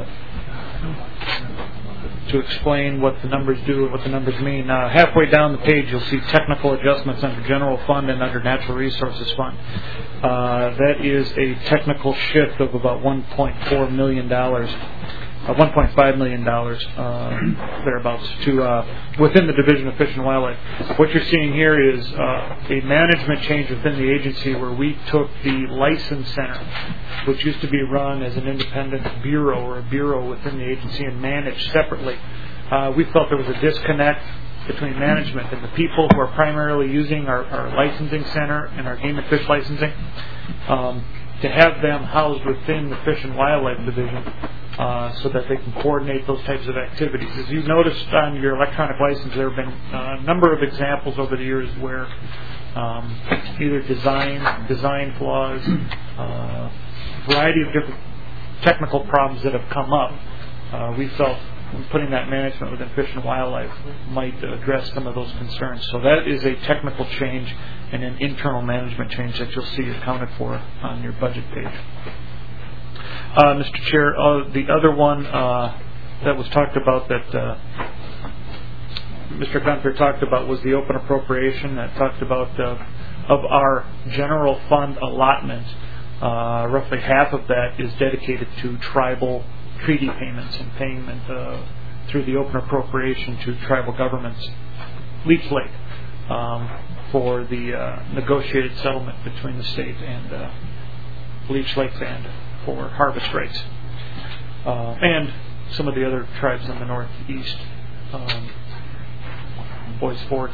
to explain what the numbers do and what the numbers mean. Uh, halfway down the page, you'll see technical adjustments under General Fund and under Natural Resources Fund. Uh, that is a technical shift of about one point four million dollars, uh, one point five million dollars, uh, thereabouts, to uh, within the Division of Fish and Wildlife. What you're seeing here is uh, a management change within the agency where we took the license center, which used to be run as an independent bureau or a bureau within the agency and managed separately. Uh, we felt there was a disconnect between management and the people who are primarily using our, our licensing center and our game and fish licensing, um, to have them housed within the Fish and Wildlife Division uh, so that they can coordinate those types of activities. As you noticed on your electronic license, there have been a number of examples over the years where um, either design, design flaws, uh, variety of different technical problems that have come up. Uh, we felt putting that management within Fish and Wildlife might address some of those concerns. So that is a technical change and an internal management change that you'll see accounted for on your budget page. Uh, Mister Chair, uh, the other one uh, that was talked about that uh, Mister Gunther talked about was the open appropriation that talked about uh, of our general fund allotment. Uh, roughly half of that is dedicated to tribal treaty payments and payment uh, through the open appropriation to tribal governments. Leech Lake um, for the uh, negotiated settlement between the state and uh, Leech Lake Band for harvest rights, uh, and some of the other tribes in the northeast, um, Boys Fort,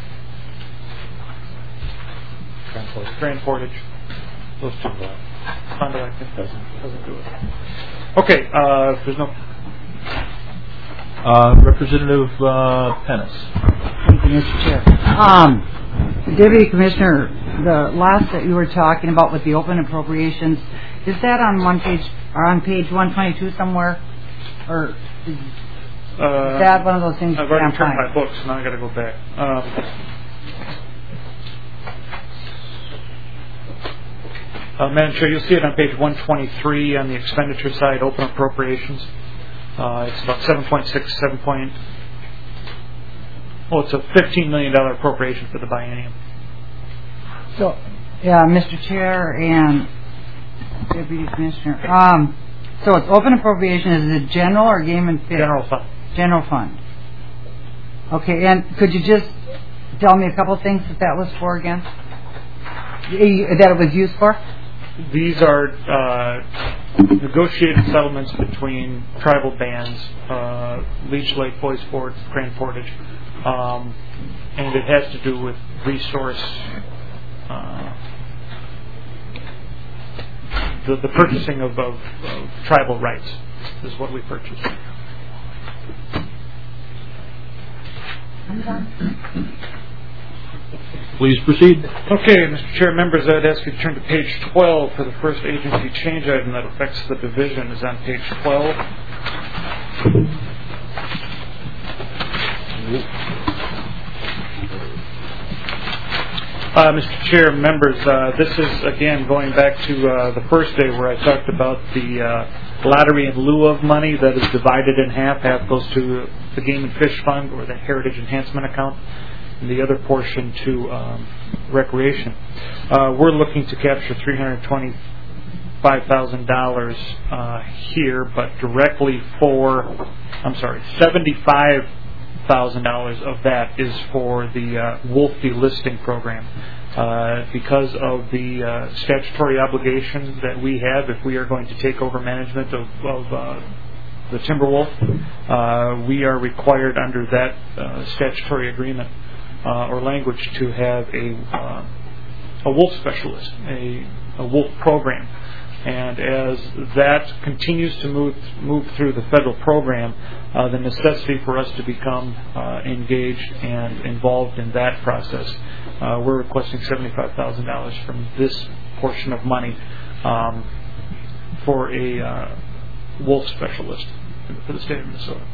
Grand Portage, Grand Portage, those two. Fond du Lac doesn't doesn't do it. Okay, uh, if there's no. Uh, Representative uh, Pennis. Thank you, Mister Chair. Um, Deputy Commissioner, the last that you were talking about with the open appropriations, is that on one page or on page one twenty-two somewhere, or is uh, that one of those things? I've already turned my books, now I got to go back. Um, Uh, Madam Chair, you'll see it on page one twenty-three on the expenditure side, open appropriations. Uh, it's about seven point six, seven point. Well, it's a fifteen million dollars appropriation for the biennium. So, yeah, Mister Chair and Deputy Commissioner. Um, so it's open appropriation. Is it general or game and fish? General fund. General fund. Okay, and could you just tell me a couple things that that was for again? That it was used for? These are uh, negotiated settlements between tribal bands, uh, Leech Lake, Boys Fort, Grand Portage, um, and it has to do with resource, uh, the, the purchasing of, of, of tribal rights is what we purchased. Please proceed. Okay, Mister Chair, members, I'd ask you to turn to page twelve for the first agency change item that affects the division is on page twelve. Uh, Mister Chair, members, uh, this is, again, going back to uh, the first day where I talked about the uh, lottery in lieu of money that is divided in half. Half goes to the Game and Fish Fund or the Heritage Enhancement Account, and the other portion to um, recreation. Uh, we're looking to capture three hundred twenty five thousand dollars uh, here, but directly for, I'm sorry, seventy-five thousand dollars of that is for the uh, wolf delisting program. Uh, because of the uh, statutory obligation that we have if we are going to take over management of, of uh, the Timberwolf, uh, we are required under that uh, statutory agreement uh, or language to have a uh, a wolf specialist, a, a wolf program. And as that continues to move move through the federal program, uh, the necessity for us to become uh, engaged and involved in that process, uh, we're requesting seventy-five thousand dollars from this portion of money um, for a uh, wolf specialist for the state of Minnesota.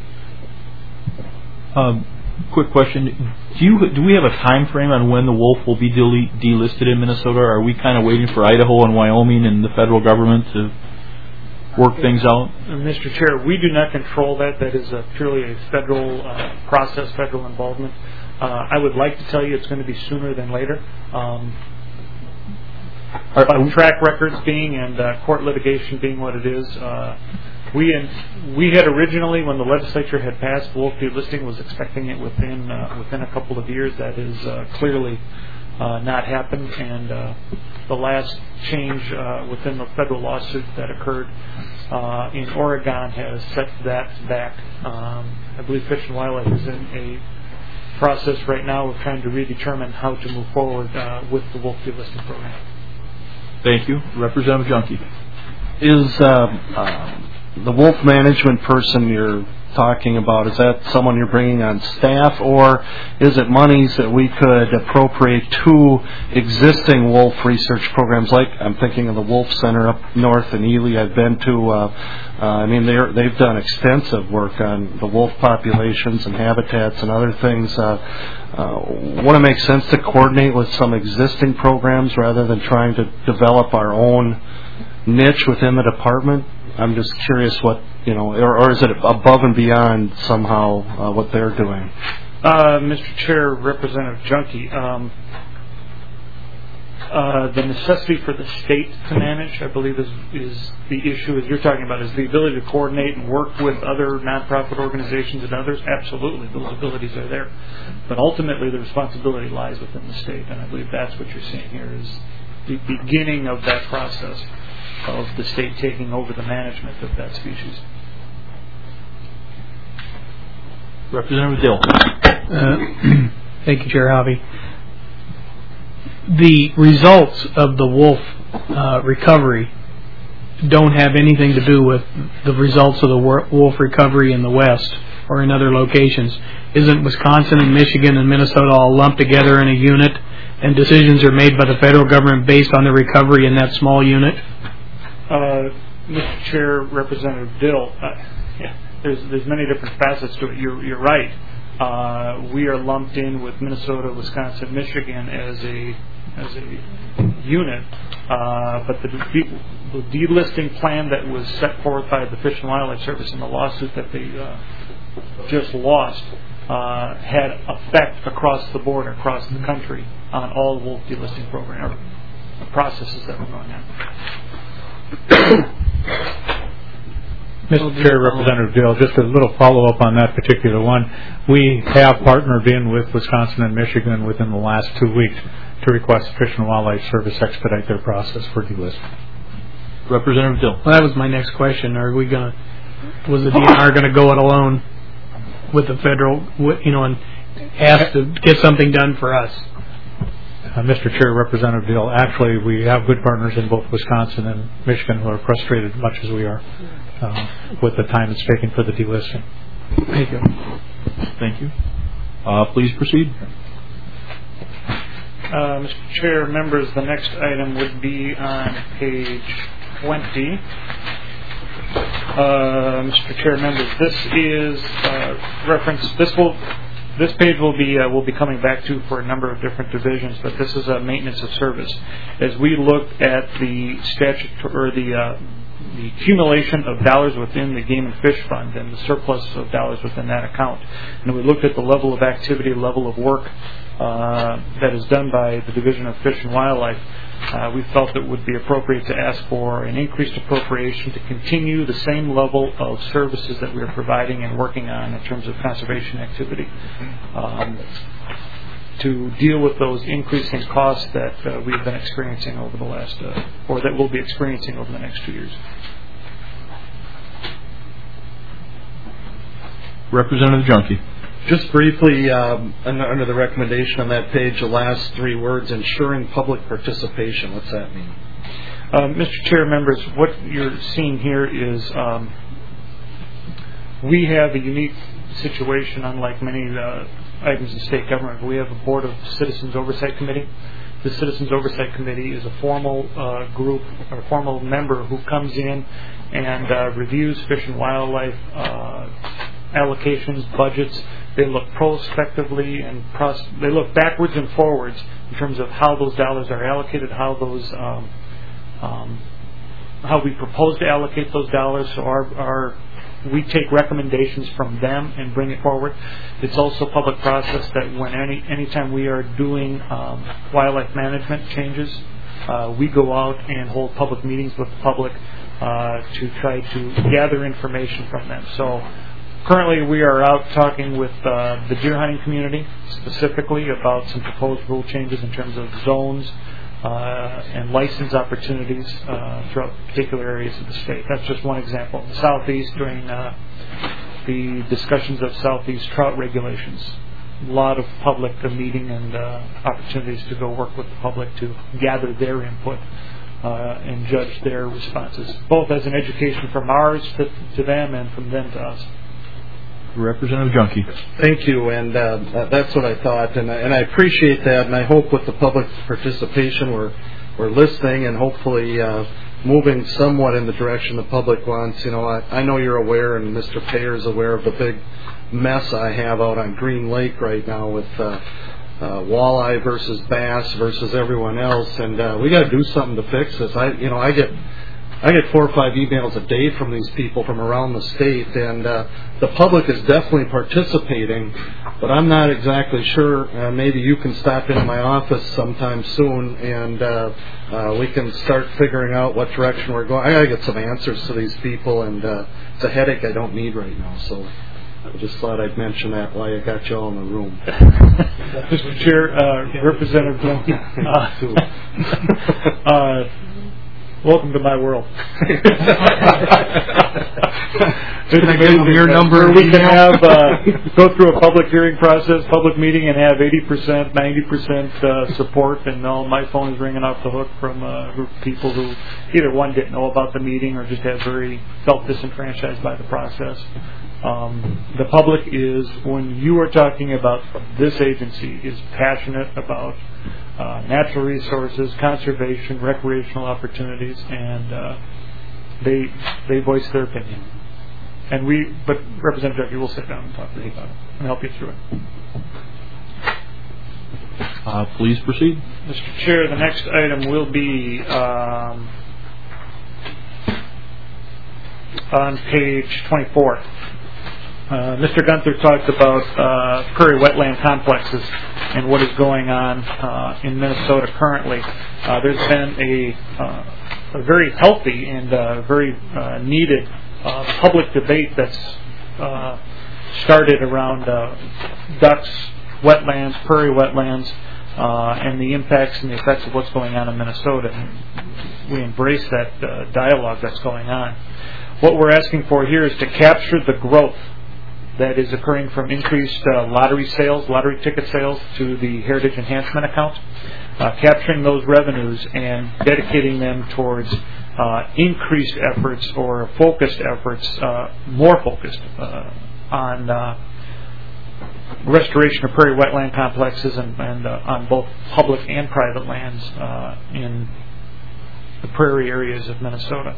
Um, quick question: Do you do we have a time frame on when the wolf will be dele- delisted in Minnesota? Or are we kind of waiting for Idaho and Wyoming and the federal government to work things out? Mister Chair, we do not control that. That is a purely a federal uh, process, federal involvement. Uh, I would like to tell you it's going to be sooner than later. Um, are, but track records being and uh, court litigation being what it is, uh, we in, we had originally, when the legislature had passed wolf delisting, was expecting it within uh, within a couple of years. That is uh, clearly uh, not happened, and uh, the last change uh, within the federal lawsuit that occurred uh, in Oregon has set that back. Um, I believe Fish and Wildlife is in a process right now of trying to redetermine how to move forward uh, with the wolf delisting program. Thank you. Representative Junkie. Is uh, uh, the wolf management person you're talking about, is that someone you're bringing on staff, or is it monies that we could appropriate to existing wolf research programs? Like, I'm thinking of the Wolf Center up north in Ely. I've been to, uh, uh, I mean, they're, they've done extensive work on the wolf populations and habitats and other things. Uh, uh, would it make sense to coordinate with some existing programs rather than trying to develop our own niche within the department? I'm just curious what, you know, or, or is it above and beyond somehow uh, what they're doing? Uh, Mister Chair, Representative Junkie, um, uh, the necessity for the state to manage, I believe, is, is the issue as you're talking about, is the ability to coordinate and work with other nonprofit organizations and others. Absolutely, those abilities are there. But ultimately, the responsibility lies within the state, and I believe that's what you're seeing here is the beginning of that process of the state taking over the management of that species. Representative Dill. Uh, thank you, Chair Hobby. The results of the wolf uh, recovery don't have anything to do with the results of the wolf recovery in the West or in other locations. Isn't Wisconsin and Michigan and Minnesota all lumped together in a unit, and decisions are made by the federal government based on the recovery in that small unit? Uh, Mister Chair, Representative Dill, uh, yeah, there's there's many different facets to it. You're you're right. Uh, we are lumped in with Minnesota, Wisconsin, Michigan as a as a unit, uh, but the, de- the delisting plan that was set forth by the Fish and Wildlife Service in the lawsuit that they uh, just lost uh, had effect across the board, across the country, on all wolf delisting program or processes that were going on. Mister Chair, Representative Dill, just a little follow-up on that particular one. We have partnered in with Wisconsin and Michigan within the last two weeks to request the Fish and Wildlife Service expedite their process for delisting. Representative Dill. Well, that was my next question. Are we going to, was the D N R going to go it alone with the federal, you know, and ask to get something done for us? Uh, Mister Chair, Representative Dill, actually we have good partners in both Wisconsin and Michigan who are frustrated much as we are uh, with the time it's taking for the delisting. Thank you. Thank you. Uh, please proceed. Uh, Mister Chair, members, the next item would be on page twenty. Uh, Mister Chair, members, this is uh, reference. This will. This page will be uh, will be coming back to for a number of different divisions, but this is a maintenance of service. As we look at the statute or the uh, the accumulation of dollars within the Game and Fish Fund and the surplus of dollars within that account, and we looked at the level of activity, level of work uh, that is done by the Division of Fish and Wildlife, uh, we felt it would be appropriate to ask for an increased appropriation to continue the same level of services that we are providing and working on in terms of conservation activity, um, to deal with those increasing costs that uh, we've been experiencing over the last, uh, or that we'll be experiencing over the next two years. Representative Junkie. Just briefly, um, under the recommendation on that page, the last three words, ensuring public participation. What's that mean? Uh, Mister Chair, members, what you're seeing here is um, we have a unique situation, unlike many uh, items in state government. We have a Board of Citizens Oversight Committee. The Citizens Oversight Committee is a formal uh, group or formal member who comes in and uh, reviews fish and wildlife uh, allocations, budgets. They look prospectively and pros- they look backwards and forwards in terms of how those dollars are allocated, how those um, um, how we propose to allocate those dollars. So our, our we take recommendations from them and bring it forward. It's also a public process that when any anytime we are doing um, wildlife management changes, uh, we go out and hold public meetings with the public uh, to try to gather information from them. So currently we are out talking with uh, the deer hunting community specifically about some proposed rule changes in terms of zones uh, and license opportunities uh, throughout particular areas of the state. That's just one example. In the southeast, during uh, the discussions of southeast trout regulations, a lot of public uh, meeting and uh, opportunities to go work with the public to gather their input uh, and judge their responses, both as an education from ours to, to them and from them to us. Representative Junkie. Thank you, and uh, that's what I thought, and I, and I appreciate that, and I hope with the public participation we're we're listening and hopefully uh, moving somewhat in the direction the public wants. You know, I, I know you're aware, and Mister Payer is aware of the big mess I have out on Green Lake right now with uh, uh, walleye versus bass versus everyone else, and uh, we got to do something to fix this. I, you know, I get. I get four or five emails a day from these people from around the state, and uh, the public is definitely participating, but I'm not exactly sure. Uh, maybe you can stop into my office sometime soon, and uh, uh, we can start figuring out what direction we're going. I got to get some answers to these people, and uh, it's a headache I don't need right now, so I just thought I'd mention that while I got you all in the room. Mister Chair, uh, Representative Blinken, uh, uh, welcome to my world. Can I give them your number? We can have uh, go through a public hearing process, public meeting, and have eighty percent, ninety percent uh, support. And all my phone is ringing off the hook from a group of people who either one didn't know about the meeting or just have very felt disenfranchised by the process. Um, the public is, when you are talking about this agency, is passionate about uh, natural resources, conservation, recreational opportunities, and uh, they they voice their opinion. And we, but Representative Junkie will sit down and talk to you about it and help you through it. Uh, please proceed. Mister Chair, the next item will be um, on page twenty-four. Uh, Mister Gunther talked about uh, prairie wetland complexes and what is going on uh, in Minnesota currently. Uh, there's been a, uh, a very healthy and uh, very uh, needed uh, public debate that's uh, started around uh, ducks, wetlands, prairie wetlands, uh, and the impacts and the effects of what's going on in Minnesota. And we embrace that uh, dialogue that's going on. What we're asking for here is to capture the growth that is occurring from increased uh, lottery sales, lottery ticket sales to the Heritage Enhancement account, uh, capturing those revenues and dedicating them towards uh, increased efforts or focused efforts, uh, more focused uh, on uh, restoration of prairie wetland complexes and, and uh, on both public and private lands uh, in the prairie areas of Minnesota.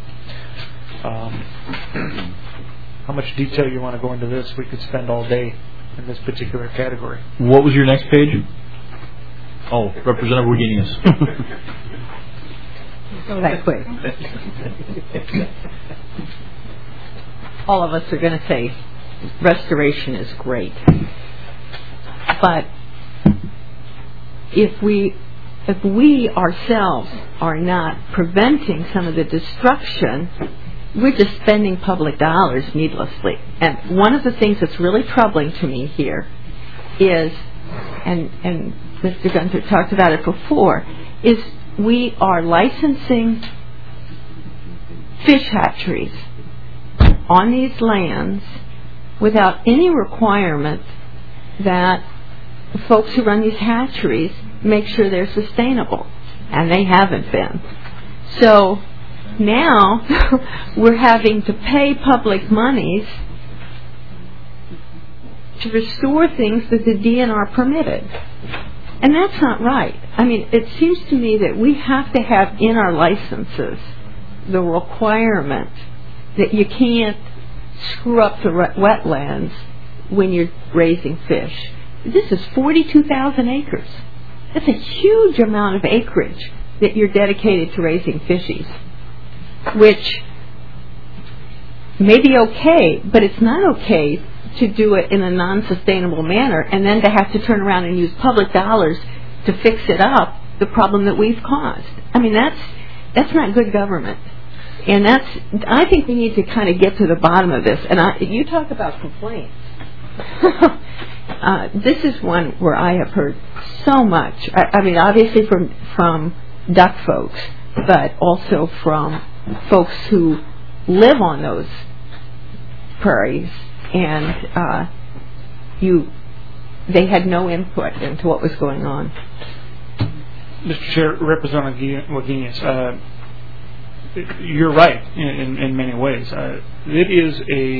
Um, How much detail you want to go into this? We could spend all day in this particular category. What was your next page? Oh, Representative Wagenius. Go that quick. All of us are going to say restoration is great. But if we if we ourselves are not preventing some of the destruction, we're just spending public dollars needlessly. And one of the things that's really troubling to me here is, and, and Mister Gunther talked about it before, is we are licensing fish hatcheries on these lands without any requirement that the folks who run these hatcheries make sure they're sustainable, and they haven't been. So now we're having to pay public monies to restore things that the D N R permitted. And that's not right. I mean, it seems to me that we have to have in our licenses the requirement that you can't screw up the wetlands when you're raising fish. This is forty-two thousand acres. That's a huge amount of acreage that you're dedicated to raising fishies, which may be okay, but it's not okay to do it in a non-sustainable manner and then to have to turn around and use public dollars to fix it up, the problem that we've caused. I mean, that's that's not good government. And that's, I think we need to kind of get to the bottom of this. And I, you talk about complaints. uh, this is one where I have heard so much. I, I mean, obviously from from duck folks, but also from folks who live on those prairies, and uh, you, they had no input into what was going on. Mister Chair, Representative Wagenius, uh, you're right in, in many ways. Uh, it is a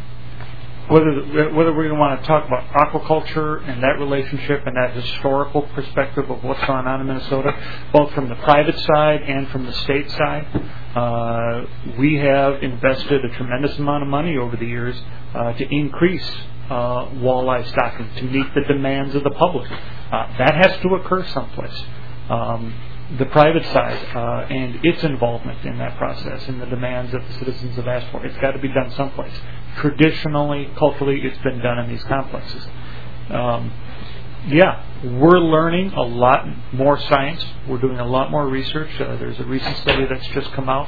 whether whether we're going to want to talk about aquaculture and that relationship and that historical perspective of what's going on in Minnesota, both from the private side and from the state side. Uh, we have invested a tremendous amount of money over the years uh, to increase uh, walleye stocking to meet the demands of the public. Uh, that has to occur someplace. Um, the private side uh, and its involvement in that process and the demands that the citizens have asked for. It's got to be done someplace. Traditionally, culturally, it's been done in these complexes. Um, yeah, we're learning a lot more science. We're doing a lot more research. Uh, there's a recent study that's just come out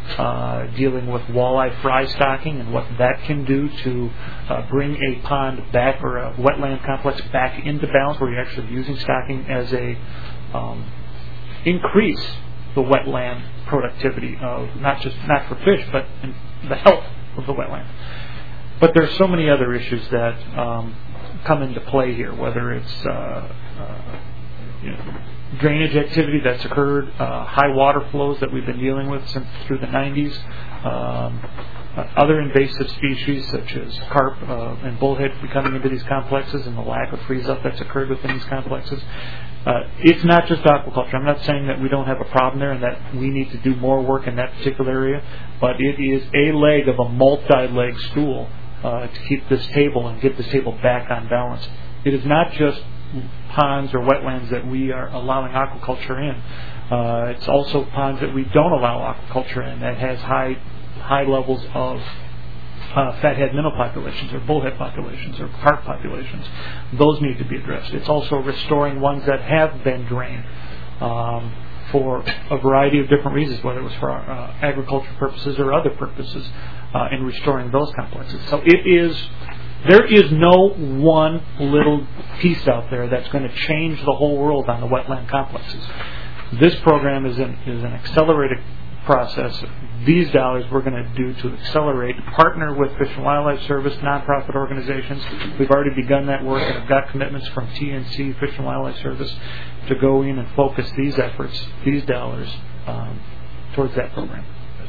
uh, dealing with walleye fry stocking and what that can do to uh, bring a pond back or a wetland complex back into balance, where you're actually using stocking as a um, increase the wetland productivity of not just not for fish, but in the health of the wetland. But there's so many other issues that um, come into play here, whether it's uh, uh, you know, drainage activity that's occurred, uh, high water flows that we've been dealing with since through the nineties, um, uh, other invasive species such as carp uh, and bullhead coming into these complexes, and the lack of freeze-up that's occurred within these complexes. Uh, it's not just aquaculture. I'm not saying that we don't have a problem there and that we need to do more work in that particular area, but it is a leg of a multi-leg stool uh, to keep this table and get this table back on balance. It is not just ponds or wetlands that we are allowing aquaculture in. Uh, it's also ponds that we don't allow aquaculture in that has high high levels of Uh, fathead minnow populations or bullhead populations or carp populations. Those need to be addressed. It's also restoring ones that have been drained um, for a variety of different reasons, whether it was for uh, agriculture purposes or other purposes, uh, in restoring those complexes. So it is, there is no one little piece out there that's going to change the whole world on the wetland complexes. This program is an, is an accelerated process. These dollars we're going to do to accelerate, partner with Fish and Wildlife Service, nonprofit organizations. We've already begun that work and have got commitments from T N C, Fish and Wildlife Service, to go in and focus these efforts, these dollars, um, towards that program.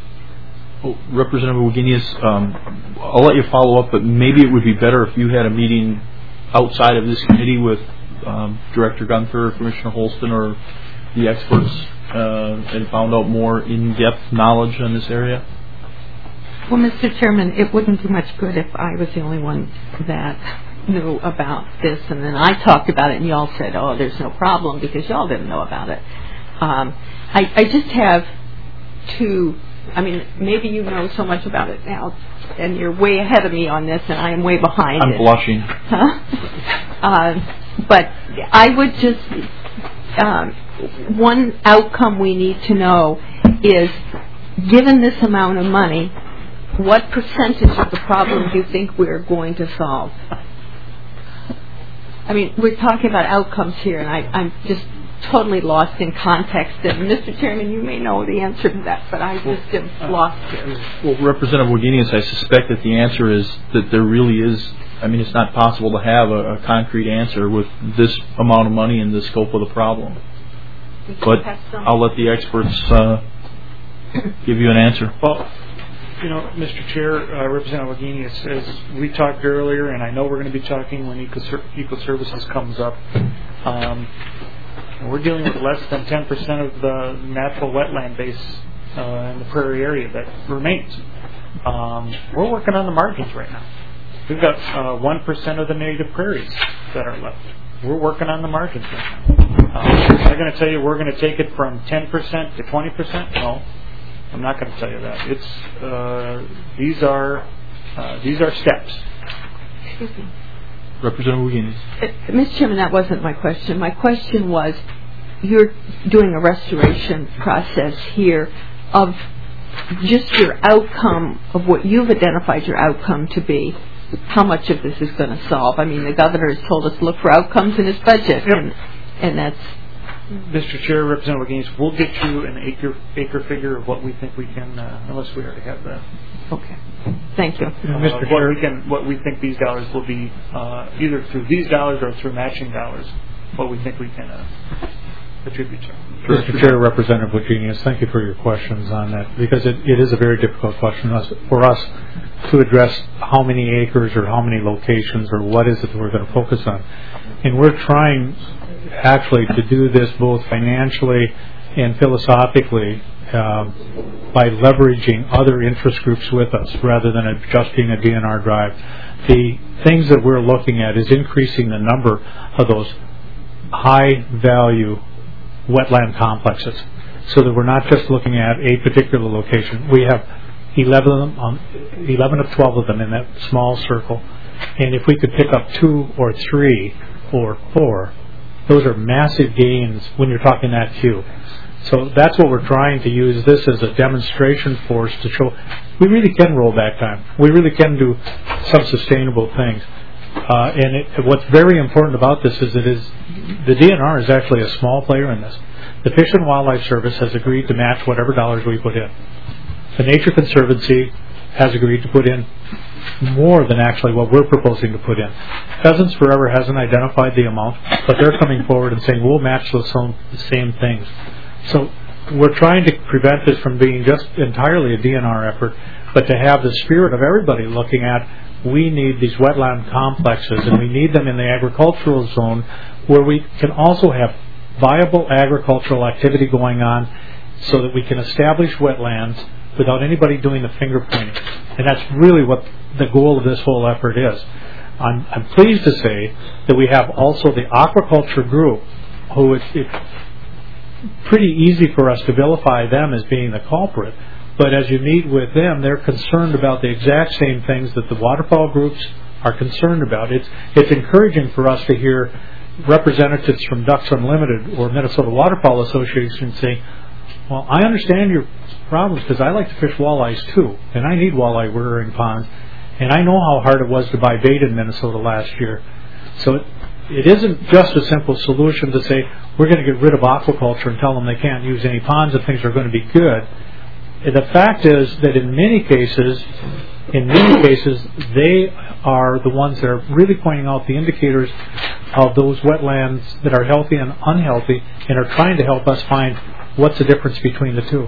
Well, Representative Wagenius, um, I'll let you follow up, but maybe it would be better if you had a meeting outside of this committee with um, Director Gunther, Commissioner Holston, or the experts, Uh, and found out more in-depth knowledge on this area? Well, Mister Chairman, it wouldn't do much good if I was the only one that knew about this, and then I talked about it, and y'all said, "Oh, there's no problem," because y'all didn't know about it. Um, I, I just have two. I mean, maybe you know so much about it now, and you're way ahead of me on this, and I am way behind. I'm it. blushing. Huh? uh, but I would just um, one outcome we need to know is, given this amount of money, what percentage of the problem do you think we're going to solve? I mean, we're talking about outcomes here, and I, I'm just totally lost in context. And Mister Chairman, you may know the answer to that, but I just am lost here. Well, Representative Wagenius, I suspect that the answer is that there really is, I mean, it's not possible to have a, a concrete answer with this amount of money and the scope of the problem. But I'll let the experts uh, give you an answer. Well, you know, Mister Chair, uh, Representative Wagenius, as we talked earlier, and I know we're going to be talking when Eco, Eco Services comes up, um, we're dealing with less than ten percent of the natural wetland base uh, in the prairie area that remains. Um, we're working on the margins right now. We've got uh, one percent of the native prairies that are left. We're working on the margins right now. Um, I'm going to tell you we're going to take it from ten percent to twenty percent. No, I'm not going to tell you that. It's uh, these are uh, these are steps. Excuse me. Representative Wagenius. Uh, Mister Chairman, that wasn't my question. My question was, you're doing a restoration process here of just your outcome of what you've identified your outcome to be. How much of this is going to solve? I mean, the governor has told us to look for outcomes in his budget, yep. and, and that's... Mister Chair, Representative Wagenius, we'll get you an acre acre figure of what we think we can, uh, unless we already have that. Okay. Thank you. Uh, Mister What we can, what we think these dollars will be, uh, either through these dollars or through matching dollars, what we think we can uh, attribute to. Mister Chair, Representative Wagenius, thank you for your questions on that, because it, it is a very difficult question for us to address how many acres or how many locations or what is it that we're going to focus on. And we're trying actually to do this both financially and philosophically uh, by leveraging other interest groups with us rather than adjusting a D N R drive. The things that we're looking at is increasing the number of those high value wetland complexes so that we're not just looking at a particular location. We have eleven of them, um, eleven of twelve of them in that small circle, and if we could pick up two or three or four, those are massive gains when you're talking that few. So that's what we're trying to use this as a demonstration force to show we really can roll back time. We really can do some sustainable things. Uh, and it, what's very important about this is it is the D N R is actually a small player in this. The Fish and Wildlife Service has agreed to match whatever dollars we put in. The Nature Conservancy has agreed to put in more than actually what we're proposing to put in. Pheasants Forever hasn't identified the amount, but they're coming forward and saying we'll match those same, the same things. So we're trying to prevent this from being just entirely a D N R effort, but to have the spirit of everybody looking at we need these wetland complexes and we need them in the agricultural zone where we can also have viable agricultural activity going on so that we can establish wetlands without anybody doing the finger pointing. And that's really what the goal of this whole effort is. I'm, I'm pleased to say that we have also the aquaculture group who it's, it's pretty easy for us to vilify them as being the culprit. But as you meet with them, they're concerned about the exact same things that the waterfowl groups are concerned about. It's it's encouraging for us to hear representatives from Ducks Unlimited or Minnesota Waterfowl Association saying, well, I understand your problems because I like to fish walleyes too, and I need walleye rearing ponds, and I know how hard it was to buy bait in Minnesota last year. So it, it isn't just a simple solution to say we're going to get rid of aquaculture and tell them they can't use any ponds and things are going to be good. The fact is that in many cases, in many cases, they are the ones that are really pointing out the indicators of those wetlands that are healthy and unhealthy and are trying to help us find what's the difference between the two.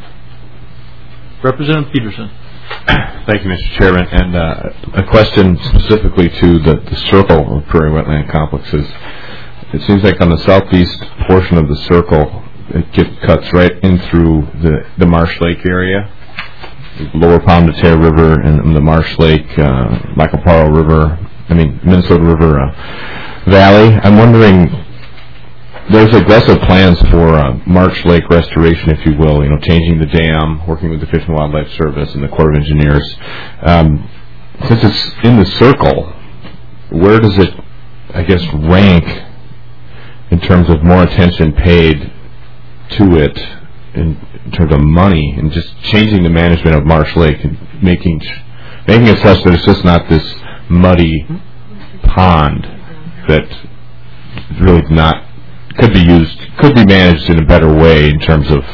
Representative Peterson. Thank you, Mister Chairman. And uh, a question specifically to the, the circle of prairie wetland complexes. It seems like on the southeast portion of the circle, it get, cuts right in through the, the Marsh Lake area, Lower Pomme de Terre River and the Marsh Lake, uh, Michael Paro River, I mean Minnesota River uh, Valley. I'm wondering, there's aggressive plans for uh, Marsh Lake restoration, if you will, you know, changing the dam, working with the Fish and Wildlife Service and the Corps of Engineers. Um, since it's in the circle, where does it, I guess, rank in terms of more attention paid to it, in, in terms of money, and just changing the management of Marsh Lake and making making it such that it's just not this muddy pond that really not could be used, could be managed in a better way in terms of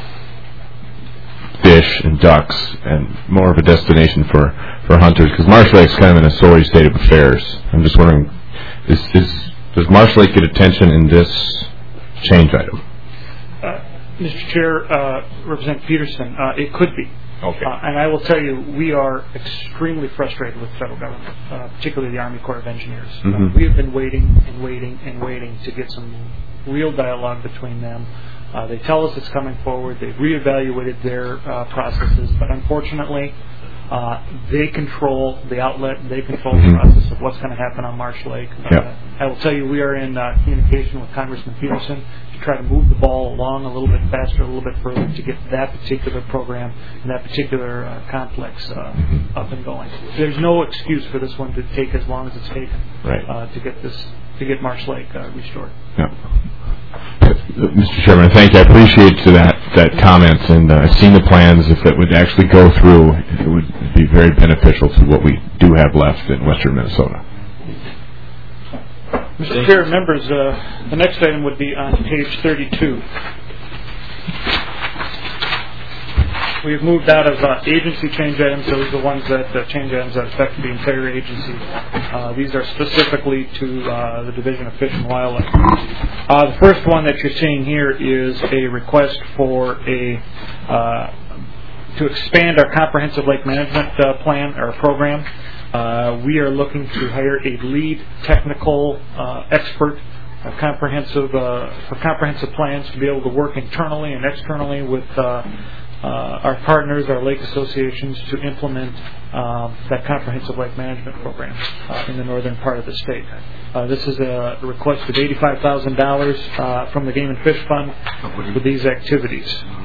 fish and ducks, and more of a destination for, for hunters, because Marsh Lake's kind of in a sorry state of affairs. I'm just wondering, is, is, does Marsh Lake get attention in this change item? Uh, Mister Chair, uh, Representative Peterson, uh, it could be. Okay. Uh, and I will tell you, we are extremely frustrated with the federal government, uh, particularly the Army Corps of Engineers. Mm-hmm. Uh, we have been waiting and waiting and waiting to get some real dialogue between them. Uh, they tell us it's coming forward. They've reevaluated their uh, processes, but unfortunately, uh, they control the outlet. They control the process of what's going to happen on Marsh Lake. Uh, yep. I will tell you, we are in uh, communication with Congressman Peterson to try to move the ball along a little bit faster, a little bit further, to get that particular program and that particular uh, complex uh, up and going. There's no excuse for this one to take as long as it's taken right. uh, to get this to get Marsh Lake uh, restored. Yeah. Mister Chairman, thank you. I appreciate that that comment, and uh, I've seen the plans. If it would actually go through, it would be very beneficial to what we do have left in western Minnesota. Mister Chair, members, uh, the next item would be on page thirty-two. We've moved out of uh, agency change items. Those are the ones that uh, change items that affect the entire agency. Uh, these are specifically to uh, the Division of Fish and Wildlife. Uh, the first one that you're seeing here is a request for a uh, to expand our comprehensive lake management uh, plan or program. Uh, we are looking to hire a lead technical uh, expert, a comprehensive uh, for comprehensive plans, to be able to work internally and externally with uh, uh, our partners, our lake associations, to implement um, that comprehensive lake management program uh, in the northern part of the state. Uh, this is a request of eighty-five thousand dollars uh, from the Game and Fish Fund for these activities.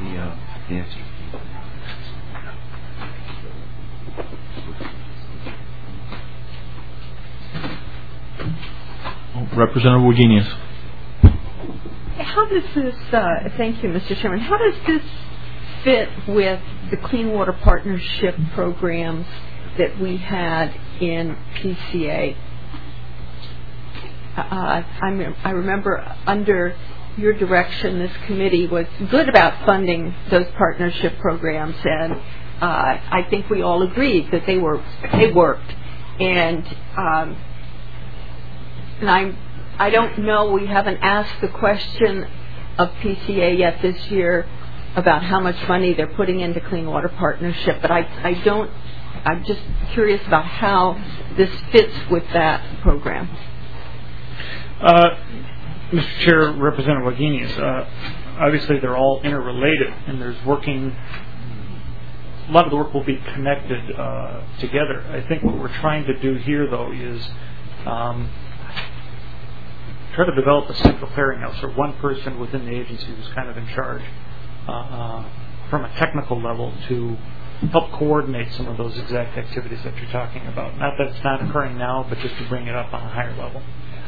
Representative Wagenius. How does this, uh, thank you, Mister Chairman, how does this fit with the Clean Water Partnership programs that we had in P C A? Uh, I'm, I remember under your direction, this committee was good about funding those partnership programs, and uh, I think we all agreed that they were they worked. And um, and I'm I don't know, we haven't asked the question of P C A yet this year about how much money they're putting into Clean Water Partnership, but I, I don't, I'm just curious about how this fits with that program. Uh, Mister Chair, Representative Wagenius, uh, obviously they're all interrelated, and there's working, a lot of the work will be connected uh, together. I think what we're trying to do here, though, is um, try to develop a central clearinghouse, or one person within the agency who's kind of in charge uh, uh, from a technical level to help coordinate some of those exact activities that you're talking about. Not that it's not occurring now, but just to bring it up on a higher level.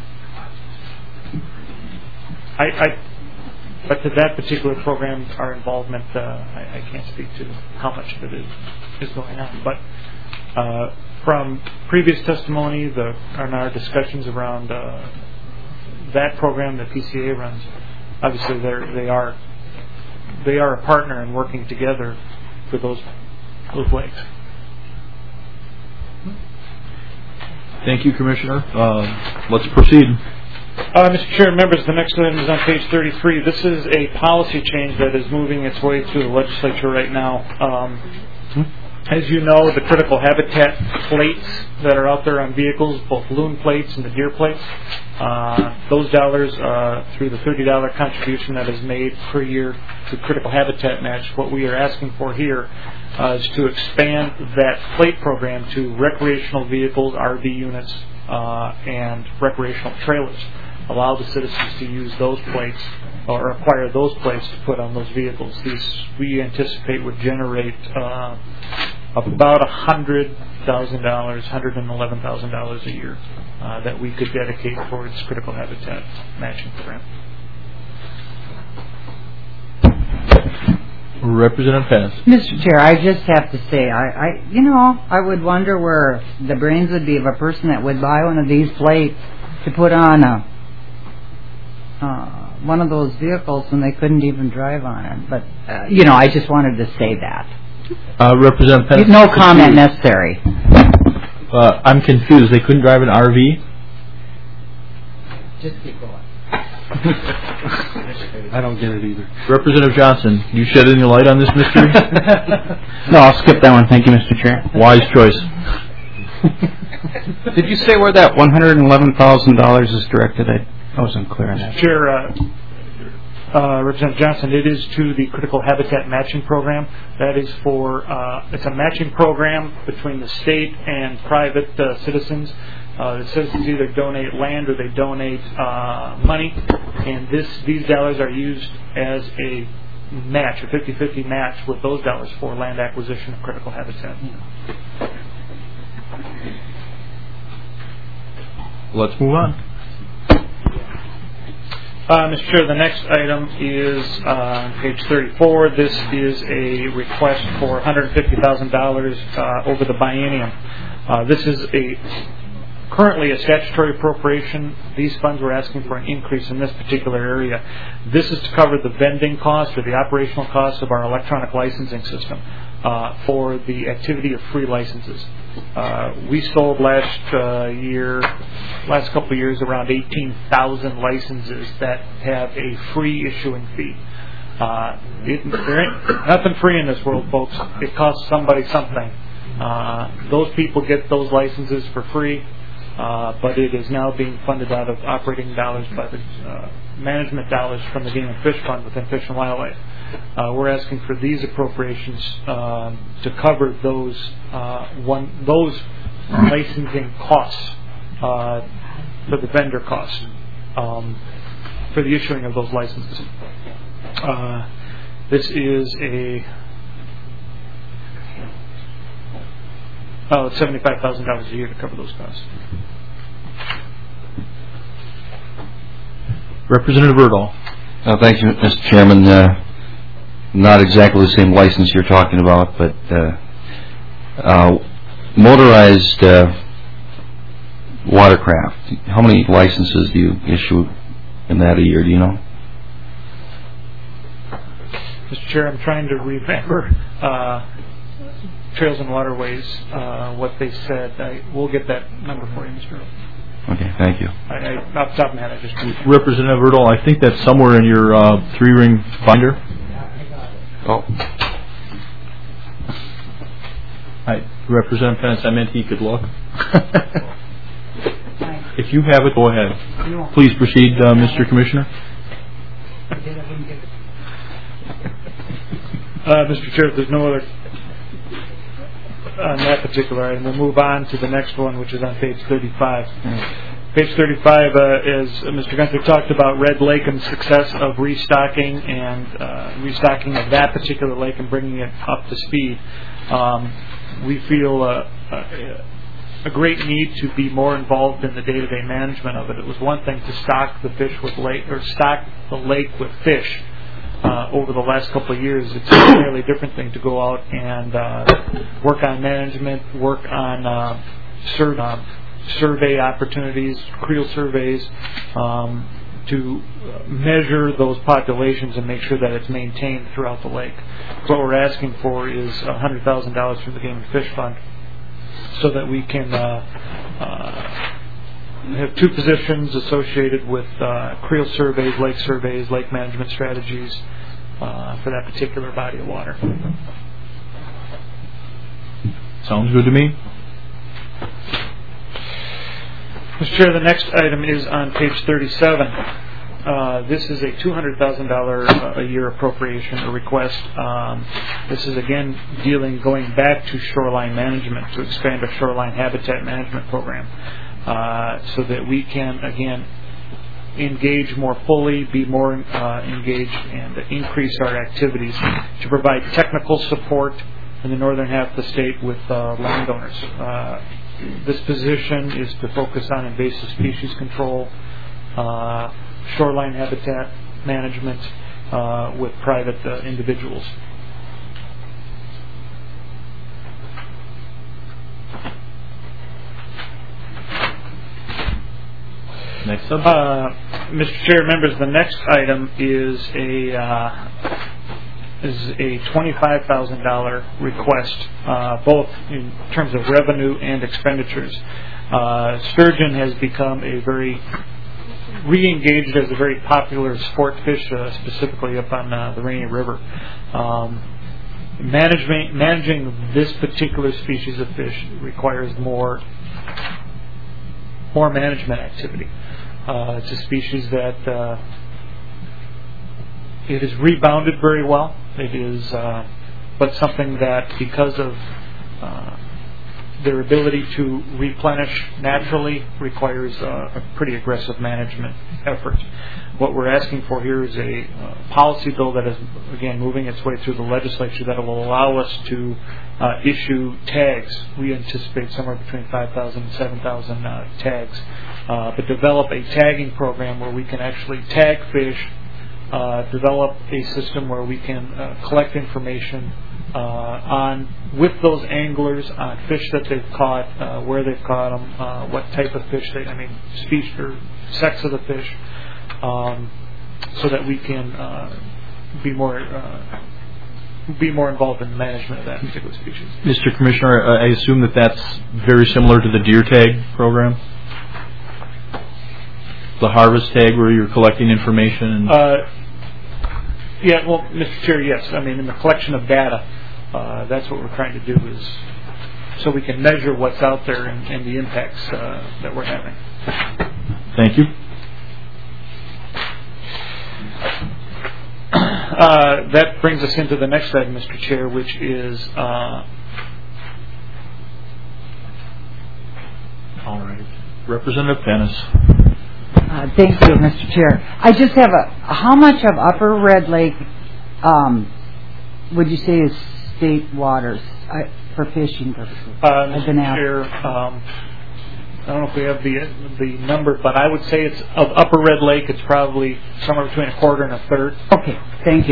I, I but to that particular program, our involvement, uh, I, I can't speak to how much of it is, is going on. But uh, from previous testimony, the and our discussions around uh, that program that P C A runs, obviously they they are they are a partner in working together for those those lakes. Thank you, Commissioner. Uh, let's proceed. Uh, Mister Chair, members, the next item is on page thirty-three. This is a policy change that is moving its way through the legislature right now. Um, as you know, the critical habitat plates that are out there on vehicles, both loon plates and the deer plates, uh, those dollars uh, through the thirty dollars contribution that is made per year to critical habitat match, what we are asking for here uh, is to expand that plate program to recreational vehicles, R V units, uh, and recreational trailers. Allow the citizens to use those plates or acquire those plates to put on those vehicles. These we anticipate would generate uh, about one hundred thousand dollars, one hundred eleven thousand dollars a year uh, that we could dedicate towards critical habitat matching program. Representative Pence. Mister Chair, I just have to say, I, I, you know, I would wonder where the brains would be of a person that would buy one of these plates to put on a uh, one of those vehicles when they couldn't even drive on it. But uh, you know, I just wanted to say that. Uh, Representative Pence. No comment necessary. Uh, I'm confused. They couldn't drive an R V? Just keep going. I don't get it either. Representative Johnson, you shed any light on this mystery? No, I'll skip that one. Thank you, Mister Chair. Wise choice. Did you say where that one hundred eleven thousand dollars is directed? I, I wasn't clear on that. Mister Chair, uh, uh, Representative Johnson, it is to the Critical Habitat Matching Program. That is for, uh, it's a matching program between the state and private uh, citizens. Uh, the citizens either donate land or they donate uh, money, and this these dollars are used as a match, a fifty-fifty match with those dollars for land acquisition of critical habitat. Let's move on. Uh, Mister Chair, the next item is uh, on page thirty-four. This is a request for one hundred fifty thousand dollars uh, over the biennium. Uh, this is a currently a statutory appropriation. These funds were asking for an increase in this particular area. This is to cover the vending costs or the operational costs of our electronic licensing system uh, for the activity of free licenses. Uh, we sold last uh, year, last couple of years, around eighteen thousand licenses that have a free issuing fee. Uh, it, there ain't nothing free in this world, folks. It costs somebody something. Uh, those people get those licenses for free. Uh, but it is now being funded out of operating dollars by the uh, management dollars from the Game and Fish Fund within Fish and Wildlife. Uh, we're asking for these appropriations uh, to cover those uh, one those licensing costs uh, for the vendor costs um, for the issuing of those licenses. Uh, this is a oh, it's seventy-five thousand dollars a year to cover those costs. Representative Erdahl. Uh, thank you, Mister Chairman. Uh, not exactly the same license you're talking about, but uh, uh, motorized uh, watercraft. How many licenses do you issue in that a year? Do you know? Mister Chair, I'm trying to remember uh, Trails and Waterways, uh, what they said. I, we'll get that number for you, Mister Earl. Okay, thank you. I, I, off the top of my head, I just... Representative Erdahl, I think that's somewhere in your uh, three-ring binder. Oh. I, Representative Pence, I meant he could look. If you have it, go ahead. Please proceed, uh, Mister Commissioner. Uh, Mister Chair, if there's no other on that particular item, we'll move on to the next one, which is on page thirty-five. Mm. Page thirty-five, uh, as Mister Gunther talked about Red Lake and the success of restocking and uh, restocking of that particular lake and bringing it up to speed. Um, we feel uh, a, a great need to be more involved in the day-to-day management of it. It was one thing to stock the fish with lake or stock the lake with fish. Uh, over the last couple of years, it's a fairly different thing to go out and uh, work on management, work on uh, sur- uh, survey opportunities, creel surveys, um, to measure those populations and make sure that it's maintained throughout the lake. What we're asking for is one hundred thousand dollars from the Game and Fish Fund so that we can uh, uh, have two positions associated with uh, creel surveys, lake surveys, lake management strategies uh, for that particular body of water. Sounds good to me. Mister Chair, the next item is on page thirty-seven. Uh, this is a two hundred thousand dollars a year appropriation or request. Um, this is again dealing, going back to shoreline management to expand our shoreline habitat management program. Uh, so that we can, again, engage more fully, be more uh, engaged, and increase our activities to provide technical support in the northern half of the state with uh, landowners. Uh, this position is to focus on invasive species control, uh, shoreline habitat management uh, with private uh, individuals. Next up. Uh, Mister Chair, members, the next item is a uh, is a twenty-five thousand dollars request, uh, both in terms of revenue and expenditures. Uh, sturgeon has become a very re-engaged as a very popular sport fish, uh, specifically up on uh, the Rainy River. Um, management, managing this particular species of fish requires more more management activity. Uh, it's a species that uh, it has rebounded very well. It is, uh, but something that because of uh, their ability to replenish naturally requires uh, a pretty aggressive management effort. What we're asking for here is a uh, policy bill that is, again, moving its way through the legislature that will allow us to uh, issue tags. We anticipate somewhere between five thousand and seven thousand uh, tags, uh, but develop a tagging program where we can actually tag fish, uh, develop a system where we can uh, collect information uh, on with those anglers on fish that they've caught, uh, where they've caught them, uh, what type of fish they, I mean, species or sex of the fish. Um, so that we can uh, be more uh, be more involved in the management of that particular species. Mister Commissioner, uh, I assume that that's very similar to the deer tag program, the harvest tag, where you're collecting information. And uh, yeah, well, Mister Chair, yes. I mean, in the collection of data, uh, that's what we're trying to do, is so we can measure what's out there and, and the impacts uh, that we're having. Thank you. Uh, that brings us into the next item, Mister Chair, which is uh, all right, Representative Dennis. Uh, thank you, Mister Chair. I just have a. How much of Upper Red Lake um, would you say is state waters I, for fishing purposes? Uh, Mister Chair, um, I don't know if we have the the number, but I would say it's of Upper Red Lake. It's probably somewhere between a quarter and a third. Okay, thank you.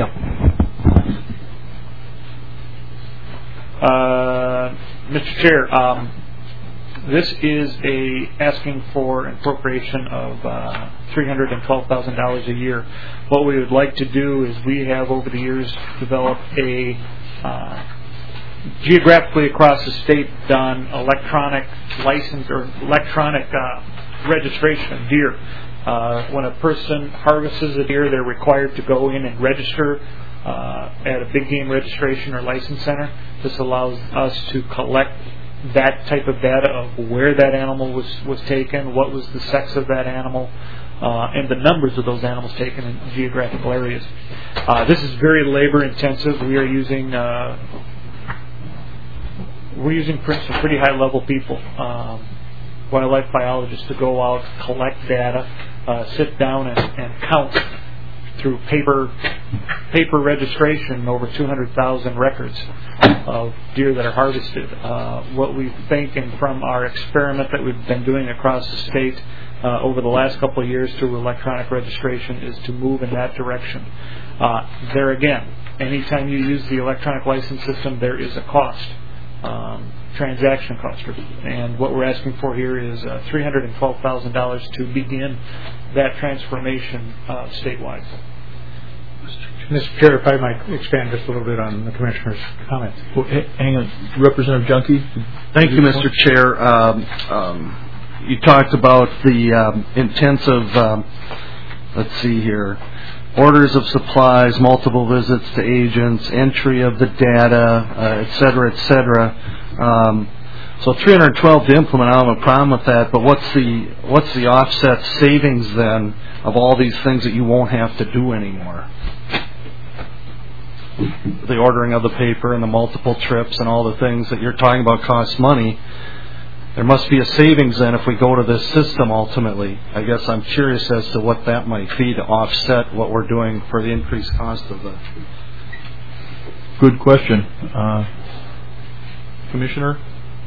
Uh, Mister Chair, um, this is a asking for an appropriation of uh, three hundred and twelve thousand dollars a year. What we would like to do is we have over the years developed a uh, geographically across the state done electronic license or electronic uh, registration of deer. Uh, when a person harvests a deer, they're required to go in and register uh, at a big game registration or license center. This allows us to collect that type of data of where that animal was, was taken, what was the sex of that animal, uh, and the numbers of those animals taken in geographical areas. Uh, this is very labor intensive. We are using uh, We're using some pretty high-level people, um, wildlife biologists, to go out, collect data, uh, sit down and, and count through paper paper registration over two hundred thousand records of deer that are harvested. Uh, what we think, and from our experiment that we've been doing across the state uh, over the last couple of years through electronic registration, is to move in that direction. Uh, there again, anytime you use the electronic license system, there is a cost. Um, transaction cost, and what we're asking for here is uh, three hundred and twelve thousand dollars to begin that transformation uh, statewide. Mister Chair, if I might expand just a little bit on the Commissioner's comments. Well, hang on, Representative Junkie. Thank you, Mister Chair. Um, um, you talked about the um, intensive. Um, let's see here. Orders of supplies, multiple visits to agents, entry of the data, uh, et cetera, et cetera. Um, so three hundred twelve to implement, I don't have a problem with that, but what's the what's the offset savings then of all these things that you won't have to do anymore? The ordering of the paper and the multiple trips and all the things that you're talking about cost money. There must be a savings then if we go to this system ultimately. I guess I'm curious as to what that might be to offset what we're doing for the increased cost of the... Good question. Uh, Commissioner?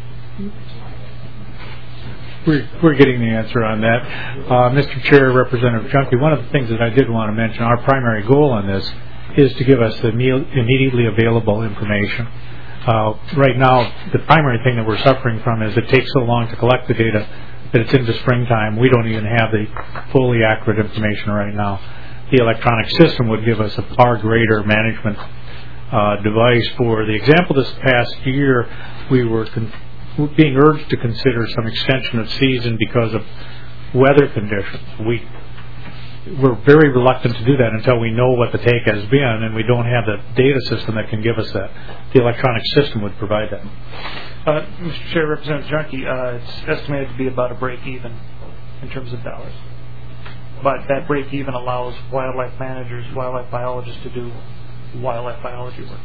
We're, we're getting the answer on that. Uh, Mister Chair, Representative Junkie, one of the things that I did want to mention, our primary goal on this is to give us the immediately available information. Uh, right now, the primary thing that we're suffering from is it takes so long to collect the data that it's into springtime. We don't even have the fully accurate information right now. The electronic system would give us a far greater management uh, device. For the example this past year, we were con- being urged to consider some extension of season because of weather conditions. We We're very reluctant to do that until we know what the take has been, and we don't have the data system that can give us that. The electronic system would provide that. Uh, Mister Chair, Representative Junkie, uh, it's estimated to be about a break even in terms of dollars. But that break even allows wildlife managers, wildlife biologists to do wildlife biology work.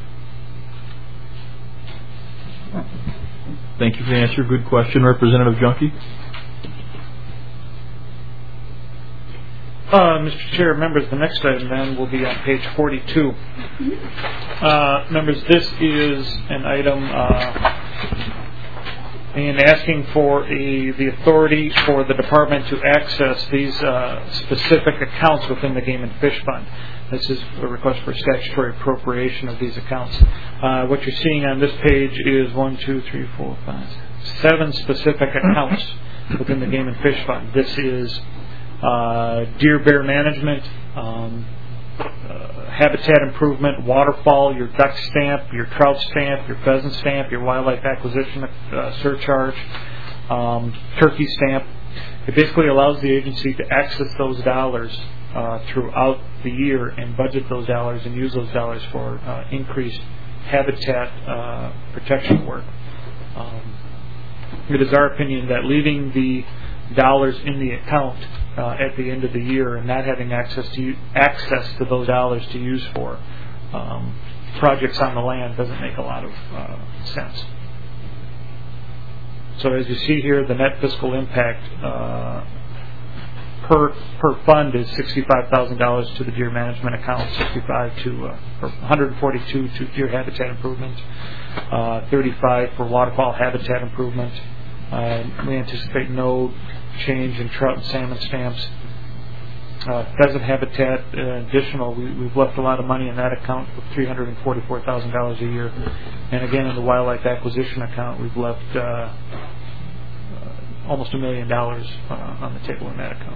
Thank you for the answer. Good question, Representative Junkie. Uh, Mister Chair, members, the next item then will be on page forty-two. Uh, members, this is an item uh, in asking for a, the authority for the department to access these uh, specific accounts within the Game and Fish Fund. This is a request for statutory appropriation of these accounts. Uh, what you're seeing on this page is one, two, three, four, five, seven specific accounts within the Game and Fish Fund. This is Uh, deer bear management, um, uh, habitat improvement, waterfall, your duck stamp, your trout stamp, your pheasant stamp, your wildlife acquisition uh, surcharge, um, turkey stamp. It basically allows the agency to access those dollars uh, throughout the year and budget those dollars and use those dollars for uh, increased habitat uh, protection work. Um, it is our opinion that leaving the dollars in the account Uh, at the end of the year and not having access to access to those dollars to use for um, projects on the land doesn't make a lot of uh, sense. So as you see here, the net fiscal impact uh, per per fund is sixty-five thousand dollars to the deer management account, sixty-five to uh, or one hundred forty-two to deer habitat improvement, uh, thirty-five for waterfowl habitat improvement. Uh, we anticipate no change in trout and salmon stamps. Uh, pheasant habitat uh, additional, we, we've left a lot of money in that account with three hundred forty-four thousand dollars a year. And again, in the wildlife acquisition account, we've left uh, uh, almost a million dollars uh, on the table in that account.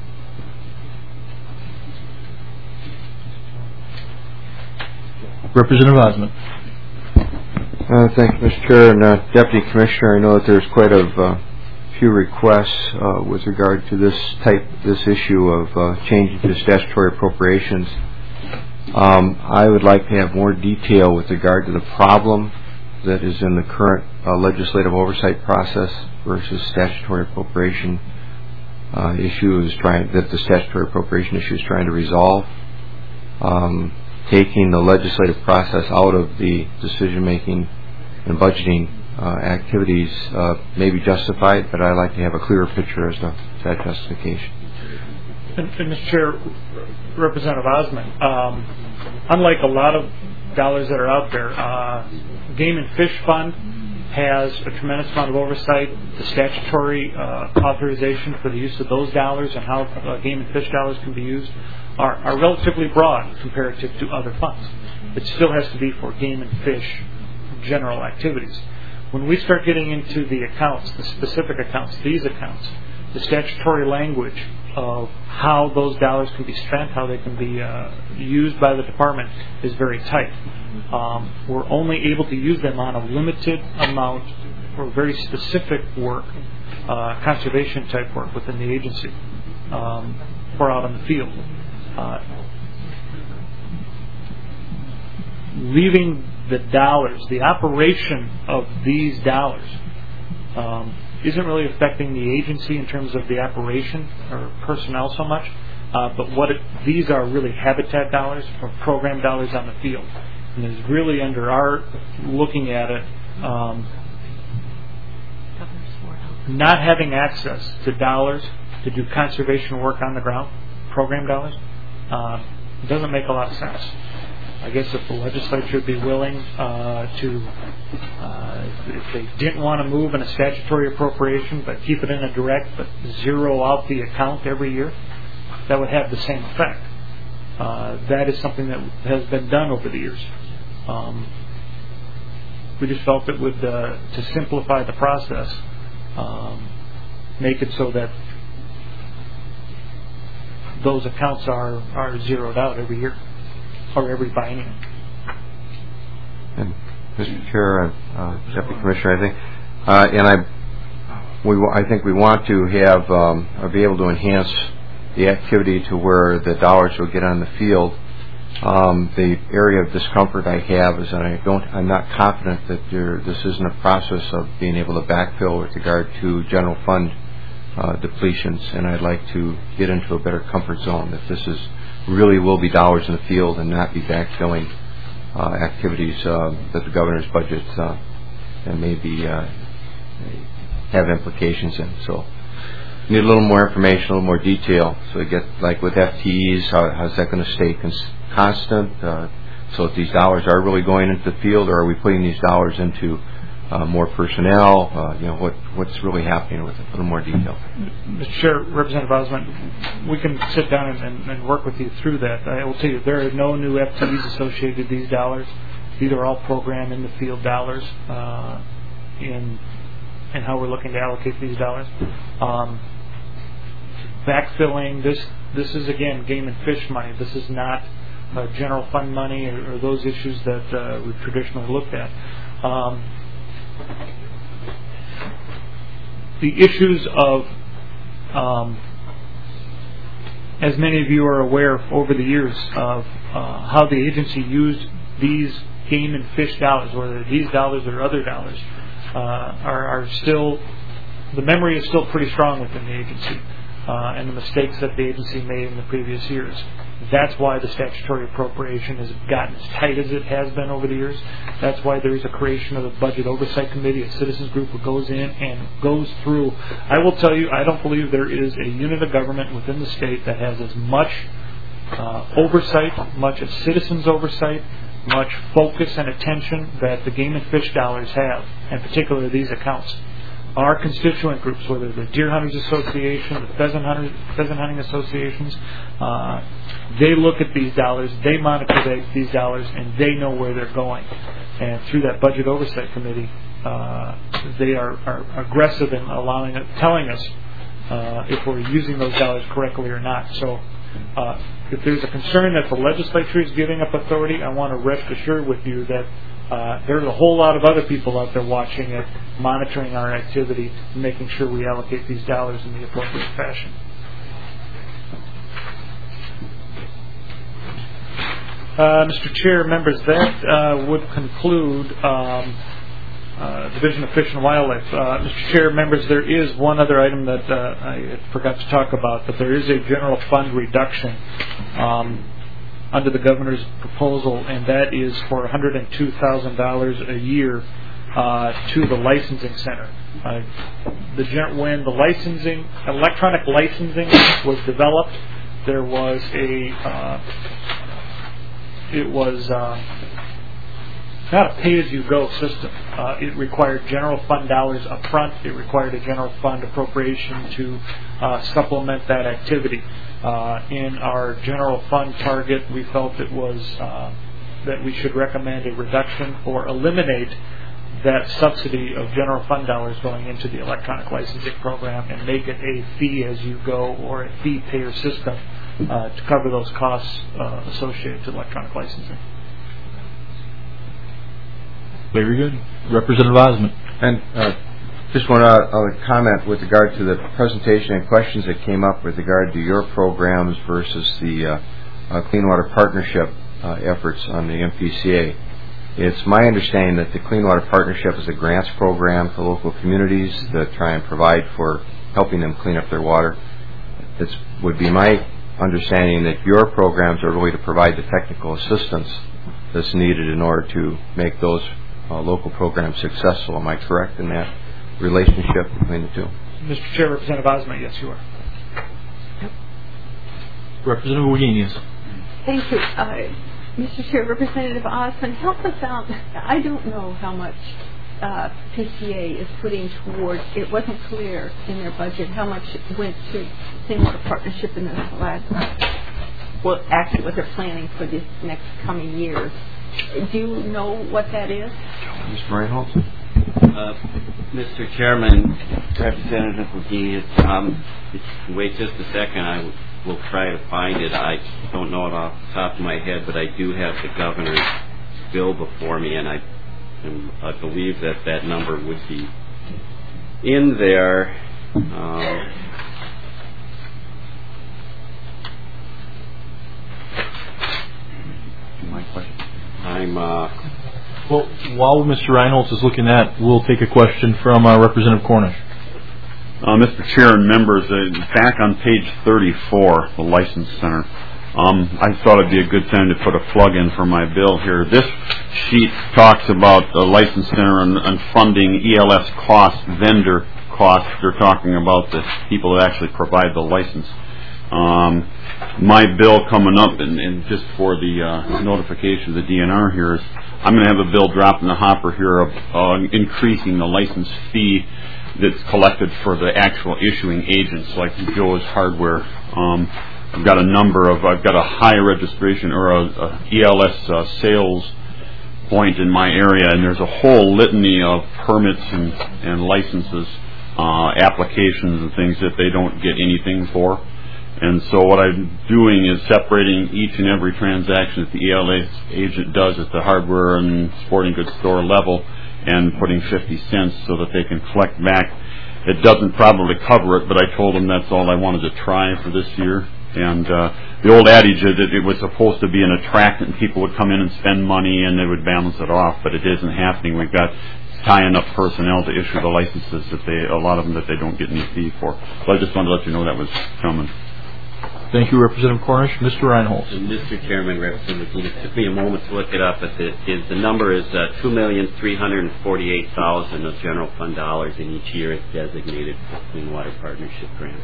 Representative Osmond. Uh, thank you, Mister Chair. And uh, Deputy Commissioner, I know that there's quite a uh, few requests uh, with regard to this type, this issue of uh, changing to statutory appropriations. Um, I would like to have more detail with regard to the problem that is in the current uh, legislative oversight process versus statutory appropriation uh, issue is trying that the statutory appropriation issue is trying to resolve. Um, taking the legislative process out of the decision-making and budgeting uh, activities uh, may be justified, but I'd like to have a clearer picture as to that justification. And, and Mister Chair, Representative Osmond, um, unlike a lot of dollars that are out there, uh, Game and Fish Fund has a tremendous amount of oversight. The statutory uh, authorization for the use of those dollars and how uh, game and fish dollars can be used are, are relatively broad comparative to other funds. It still has to be for game and fish general activities. When we start getting into the accounts, the specific accounts, these accounts, the statutory language of how those dollars can be spent, how they can be uh, used by the department is very tight. Um, we're only able to use them on a limited amount for very specific work, uh, conservation type work within the agency, um, or out on the field. Uh, leaving the dollars, the operation of these dollars, um, isn't really affecting the agency in terms of the operation or personnel so much, uh, but what it, these are really habitat dollars or program dollars on the field. And is really under our looking at it, um, not having access to dollars to do conservation work on the ground, program dollars, uh, doesn't make a lot of sense. I guess if the legislature would be willing uh, to, uh, if they didn't want to move in a statutory appropriation but keep it in a direct but zero out the account every year, that would have the same effect. Uh, that is something that has been done over the years. Um, we just felt it would, uh, to simplify the process, um, make it so that those accounts are, are zeroed out every year or every biennium. And Mister Chair and uh, Deputy Commissioner, I think, uh, and I, we, I think we want to have um, or be able to enhance the activity to where the dollars will get on the field. Um, the area of discomfort I have is that I don't, I'm not confident that there, this isn't a process of being able to backfill with regard to general fund uh, depletions, and I'd like to get into a better comfort zone that this is really will be dollars in the field and not be backfilling uh, activities uh, that the governor's budget uh, and maybe uh, have implications in. So need a little more information, a little more detail. So we get, like with F T Es, how, how's that going to stay cons- constant? Uh, so if these dollars are really going into the field, or are we putting these dollars into uh, more personnel? Uh, you know, what what's really happening with it? A little more detail. Mister Chair, Representative Osmond, we can sit down and, and, and work with you through that. I will tell you, there are no new F T Es associated with these dollars. These are all program in the field dollars uh, in in how we're looking to allocate these dollars. Um, backfilling, this this is again game and fish money. This is not uh, general fund money or, or those issues that uh, we've traditionally looked at. Um, the issues of, um, as many of you are aware over the years, of uh, how the agency used these game and fish dollars, whether these dollars or other dollars, uh, are, are still, the memory is still pretty strong within the agency. Uh, and the mistakes that the agency made in the previous years. That's why the statutory appropriation has gotten as tight as it has been over the years. That's why there is a creation of the Budget Oversight Committee, a citizens group that goes in and goes through. I will tell you, I don't believe there is a unit of government within the state that has as much uh, oversight, much of citizens oversight, much focus and attention that the game and fish dollars have, and particularly these accounts. Our constituent groups, whether the Deer Hunters Association, the Pheasant, Hunters, Pheasant Hunting Associations, uh, they look at these dollars, they monitor they, these dollars, and they know where they're going. And through that Budget Oversight Committee, uh, they are, are aggressive in allowing, telling us uh, if we're using those dollars correctly or not. So, uh, if there's a concern that the legislature is giving up authority, I want to rest assured with you that Uh, there's a whole lot of other people out there watching it, monitoring our activity, and making sure we allocate these dollars in the appropriate fashion. Uh, Mister Chair, members, that uh, would conclude um, uh, Division of Fish and Wildlife. Uh, Mister Chair, members, there is one other item that uh, I forgot to talk about, but there is a general fund reduction Um, under the governor's proposal, and that is for one hundred two thousand dollars a year uh, to the licensing center. Uh, the when the licensing, electronic licensing was developed, there was a, uh, it was uh, not a pay-as-you-go system. Uh, it required general fund dollars up front. It required a general fund appropriation to uh, supplement that activity. Uh, in our general fund target, we felt it was uh, that we should recommend a reduction or eliminate that subsidy of general fund dollars going into the electronic licensing program and make it a fee-as-you-go or a fee-payer system uh, to cover those costs uh, associated to electronic licensing. Very good. Representative Osmond. And uh, just want to uh, comment with regard to the presentation and questions that came up with regard to your programs versus the uh, uh, Clean Water Partnership uh, efforts on the M P C A. It's my understanding that the Clean Water Partnership is a grants program for local communities that try and provide for helping them clean up their water. It would be my understanding that your programs are really to provide the technical assistance that's needed in order to make those uh, local programs successful. Am I correct in that relationship between the two? Mister Chair, Representative Osmond, yes, you are. Representative Wagenius. Thank you. Uh, Mister Chair, Representative Osmond, help us out. I don't know how much uh, P C A is putting towards, it wasn't clear in their budget how much went to Clean Water Partnership in this last, well, actually what they're planning for this next coming years. Do you know what that is? Mister Reinholz? Uh, Mister Chairman, Representative McGee, um, wait just a second. I w- will try to find it. I don't know it off the top of my head, but I do have the governor's bill before me, and I, and I believe that that number would be in there. Um, My question. I'm. Uh, Well, while Mister Reinholz is looking at, we'll take a question from uh, Representative Cornish. Uh, Mister Chair and members, uh, back on page thirty-four, the License Center, um, I thought it'd be a good time to put a plug in for my bill here. This sheet talks about the License Center and, and funding E L S costs, vendor costs. They're talking about the people that actually provide the license. Um, my bill coming up, and, and just for the uh, notification of the D N R here, is I'm going to have a bill drop in the hopper here of uh, increasing the license fee that's collected for the actual issuing agents, like Joe's Hardware. Um, I've got a number of, I've got a high registration or a, a E L S uh, sales point in my area, and there's a whole litany of permits and, and licenses, uh, applications and things that they don't get anything for. And so what I'm doing is separating each and every transaction that the E L S agent does at the hardware and sporting goods store level and putting fifty cents so that they can collect back. It doesn't probably cover it, but I told them that's all I wanted to try for this year. And uh, the old adage is that it was supposed to be an attractant and people would come in and spend money and they would balance it off, but it isn't happening. We've got tying up personnel to issue the licenses that they, a lot of them that they don't get any fee for. So I just wanted to let you know that was coming. Thank you, Representative Cornish. Mister Reinholz. Mister Chairman, Representative McGee, it took me a moment to look it up, but the, is, the number is uh, two million three hundred forty-eight thousand dollars of general fund dollars, and each year it's designated for Clean Water Partnership grants.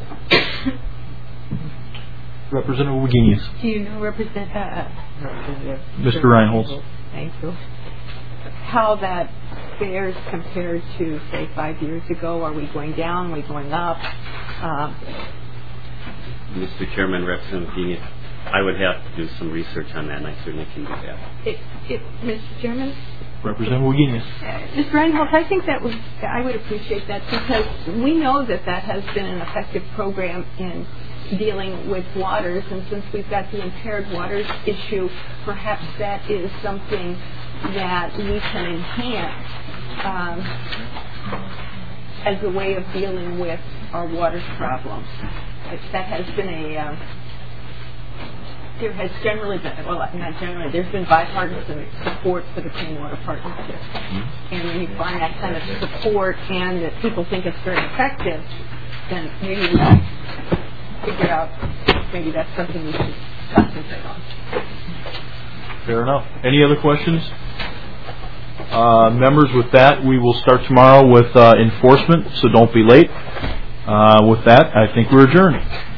Representative Wagenius. Do you know Represent, uh, Representative Mister Reinholz. Thank you. How that fares compared to, say, five years ago? Are we going down? Are we going up? Uh, Mister Chairman, Representative McGee, I would have to do some research on that, and I certainly can do that. It, it, Mister Chairman? Representative Wagenius. Uh, Mister Reinholz, I think that would, I would appreciate that because we know that that has been an effective program in dealing with waters, and since we've got the impaired waters issue, perhaps that is something that we can enhance um, as a way of dealing with our water problems. That has been a, um, there has generally been, well, not generally, there's been bipartisan support for the Clean Water Partnership. Mm-hmm. And when you find that kind of support and that people think it's very effective, then maybe we can figure out maybe that's something we should concentrate on. Fair enough. Any other questions? Uh, members, with that, we will start tomorrow with uh, enforcement, so don't be late. Uh, with that, I think we're adjourned.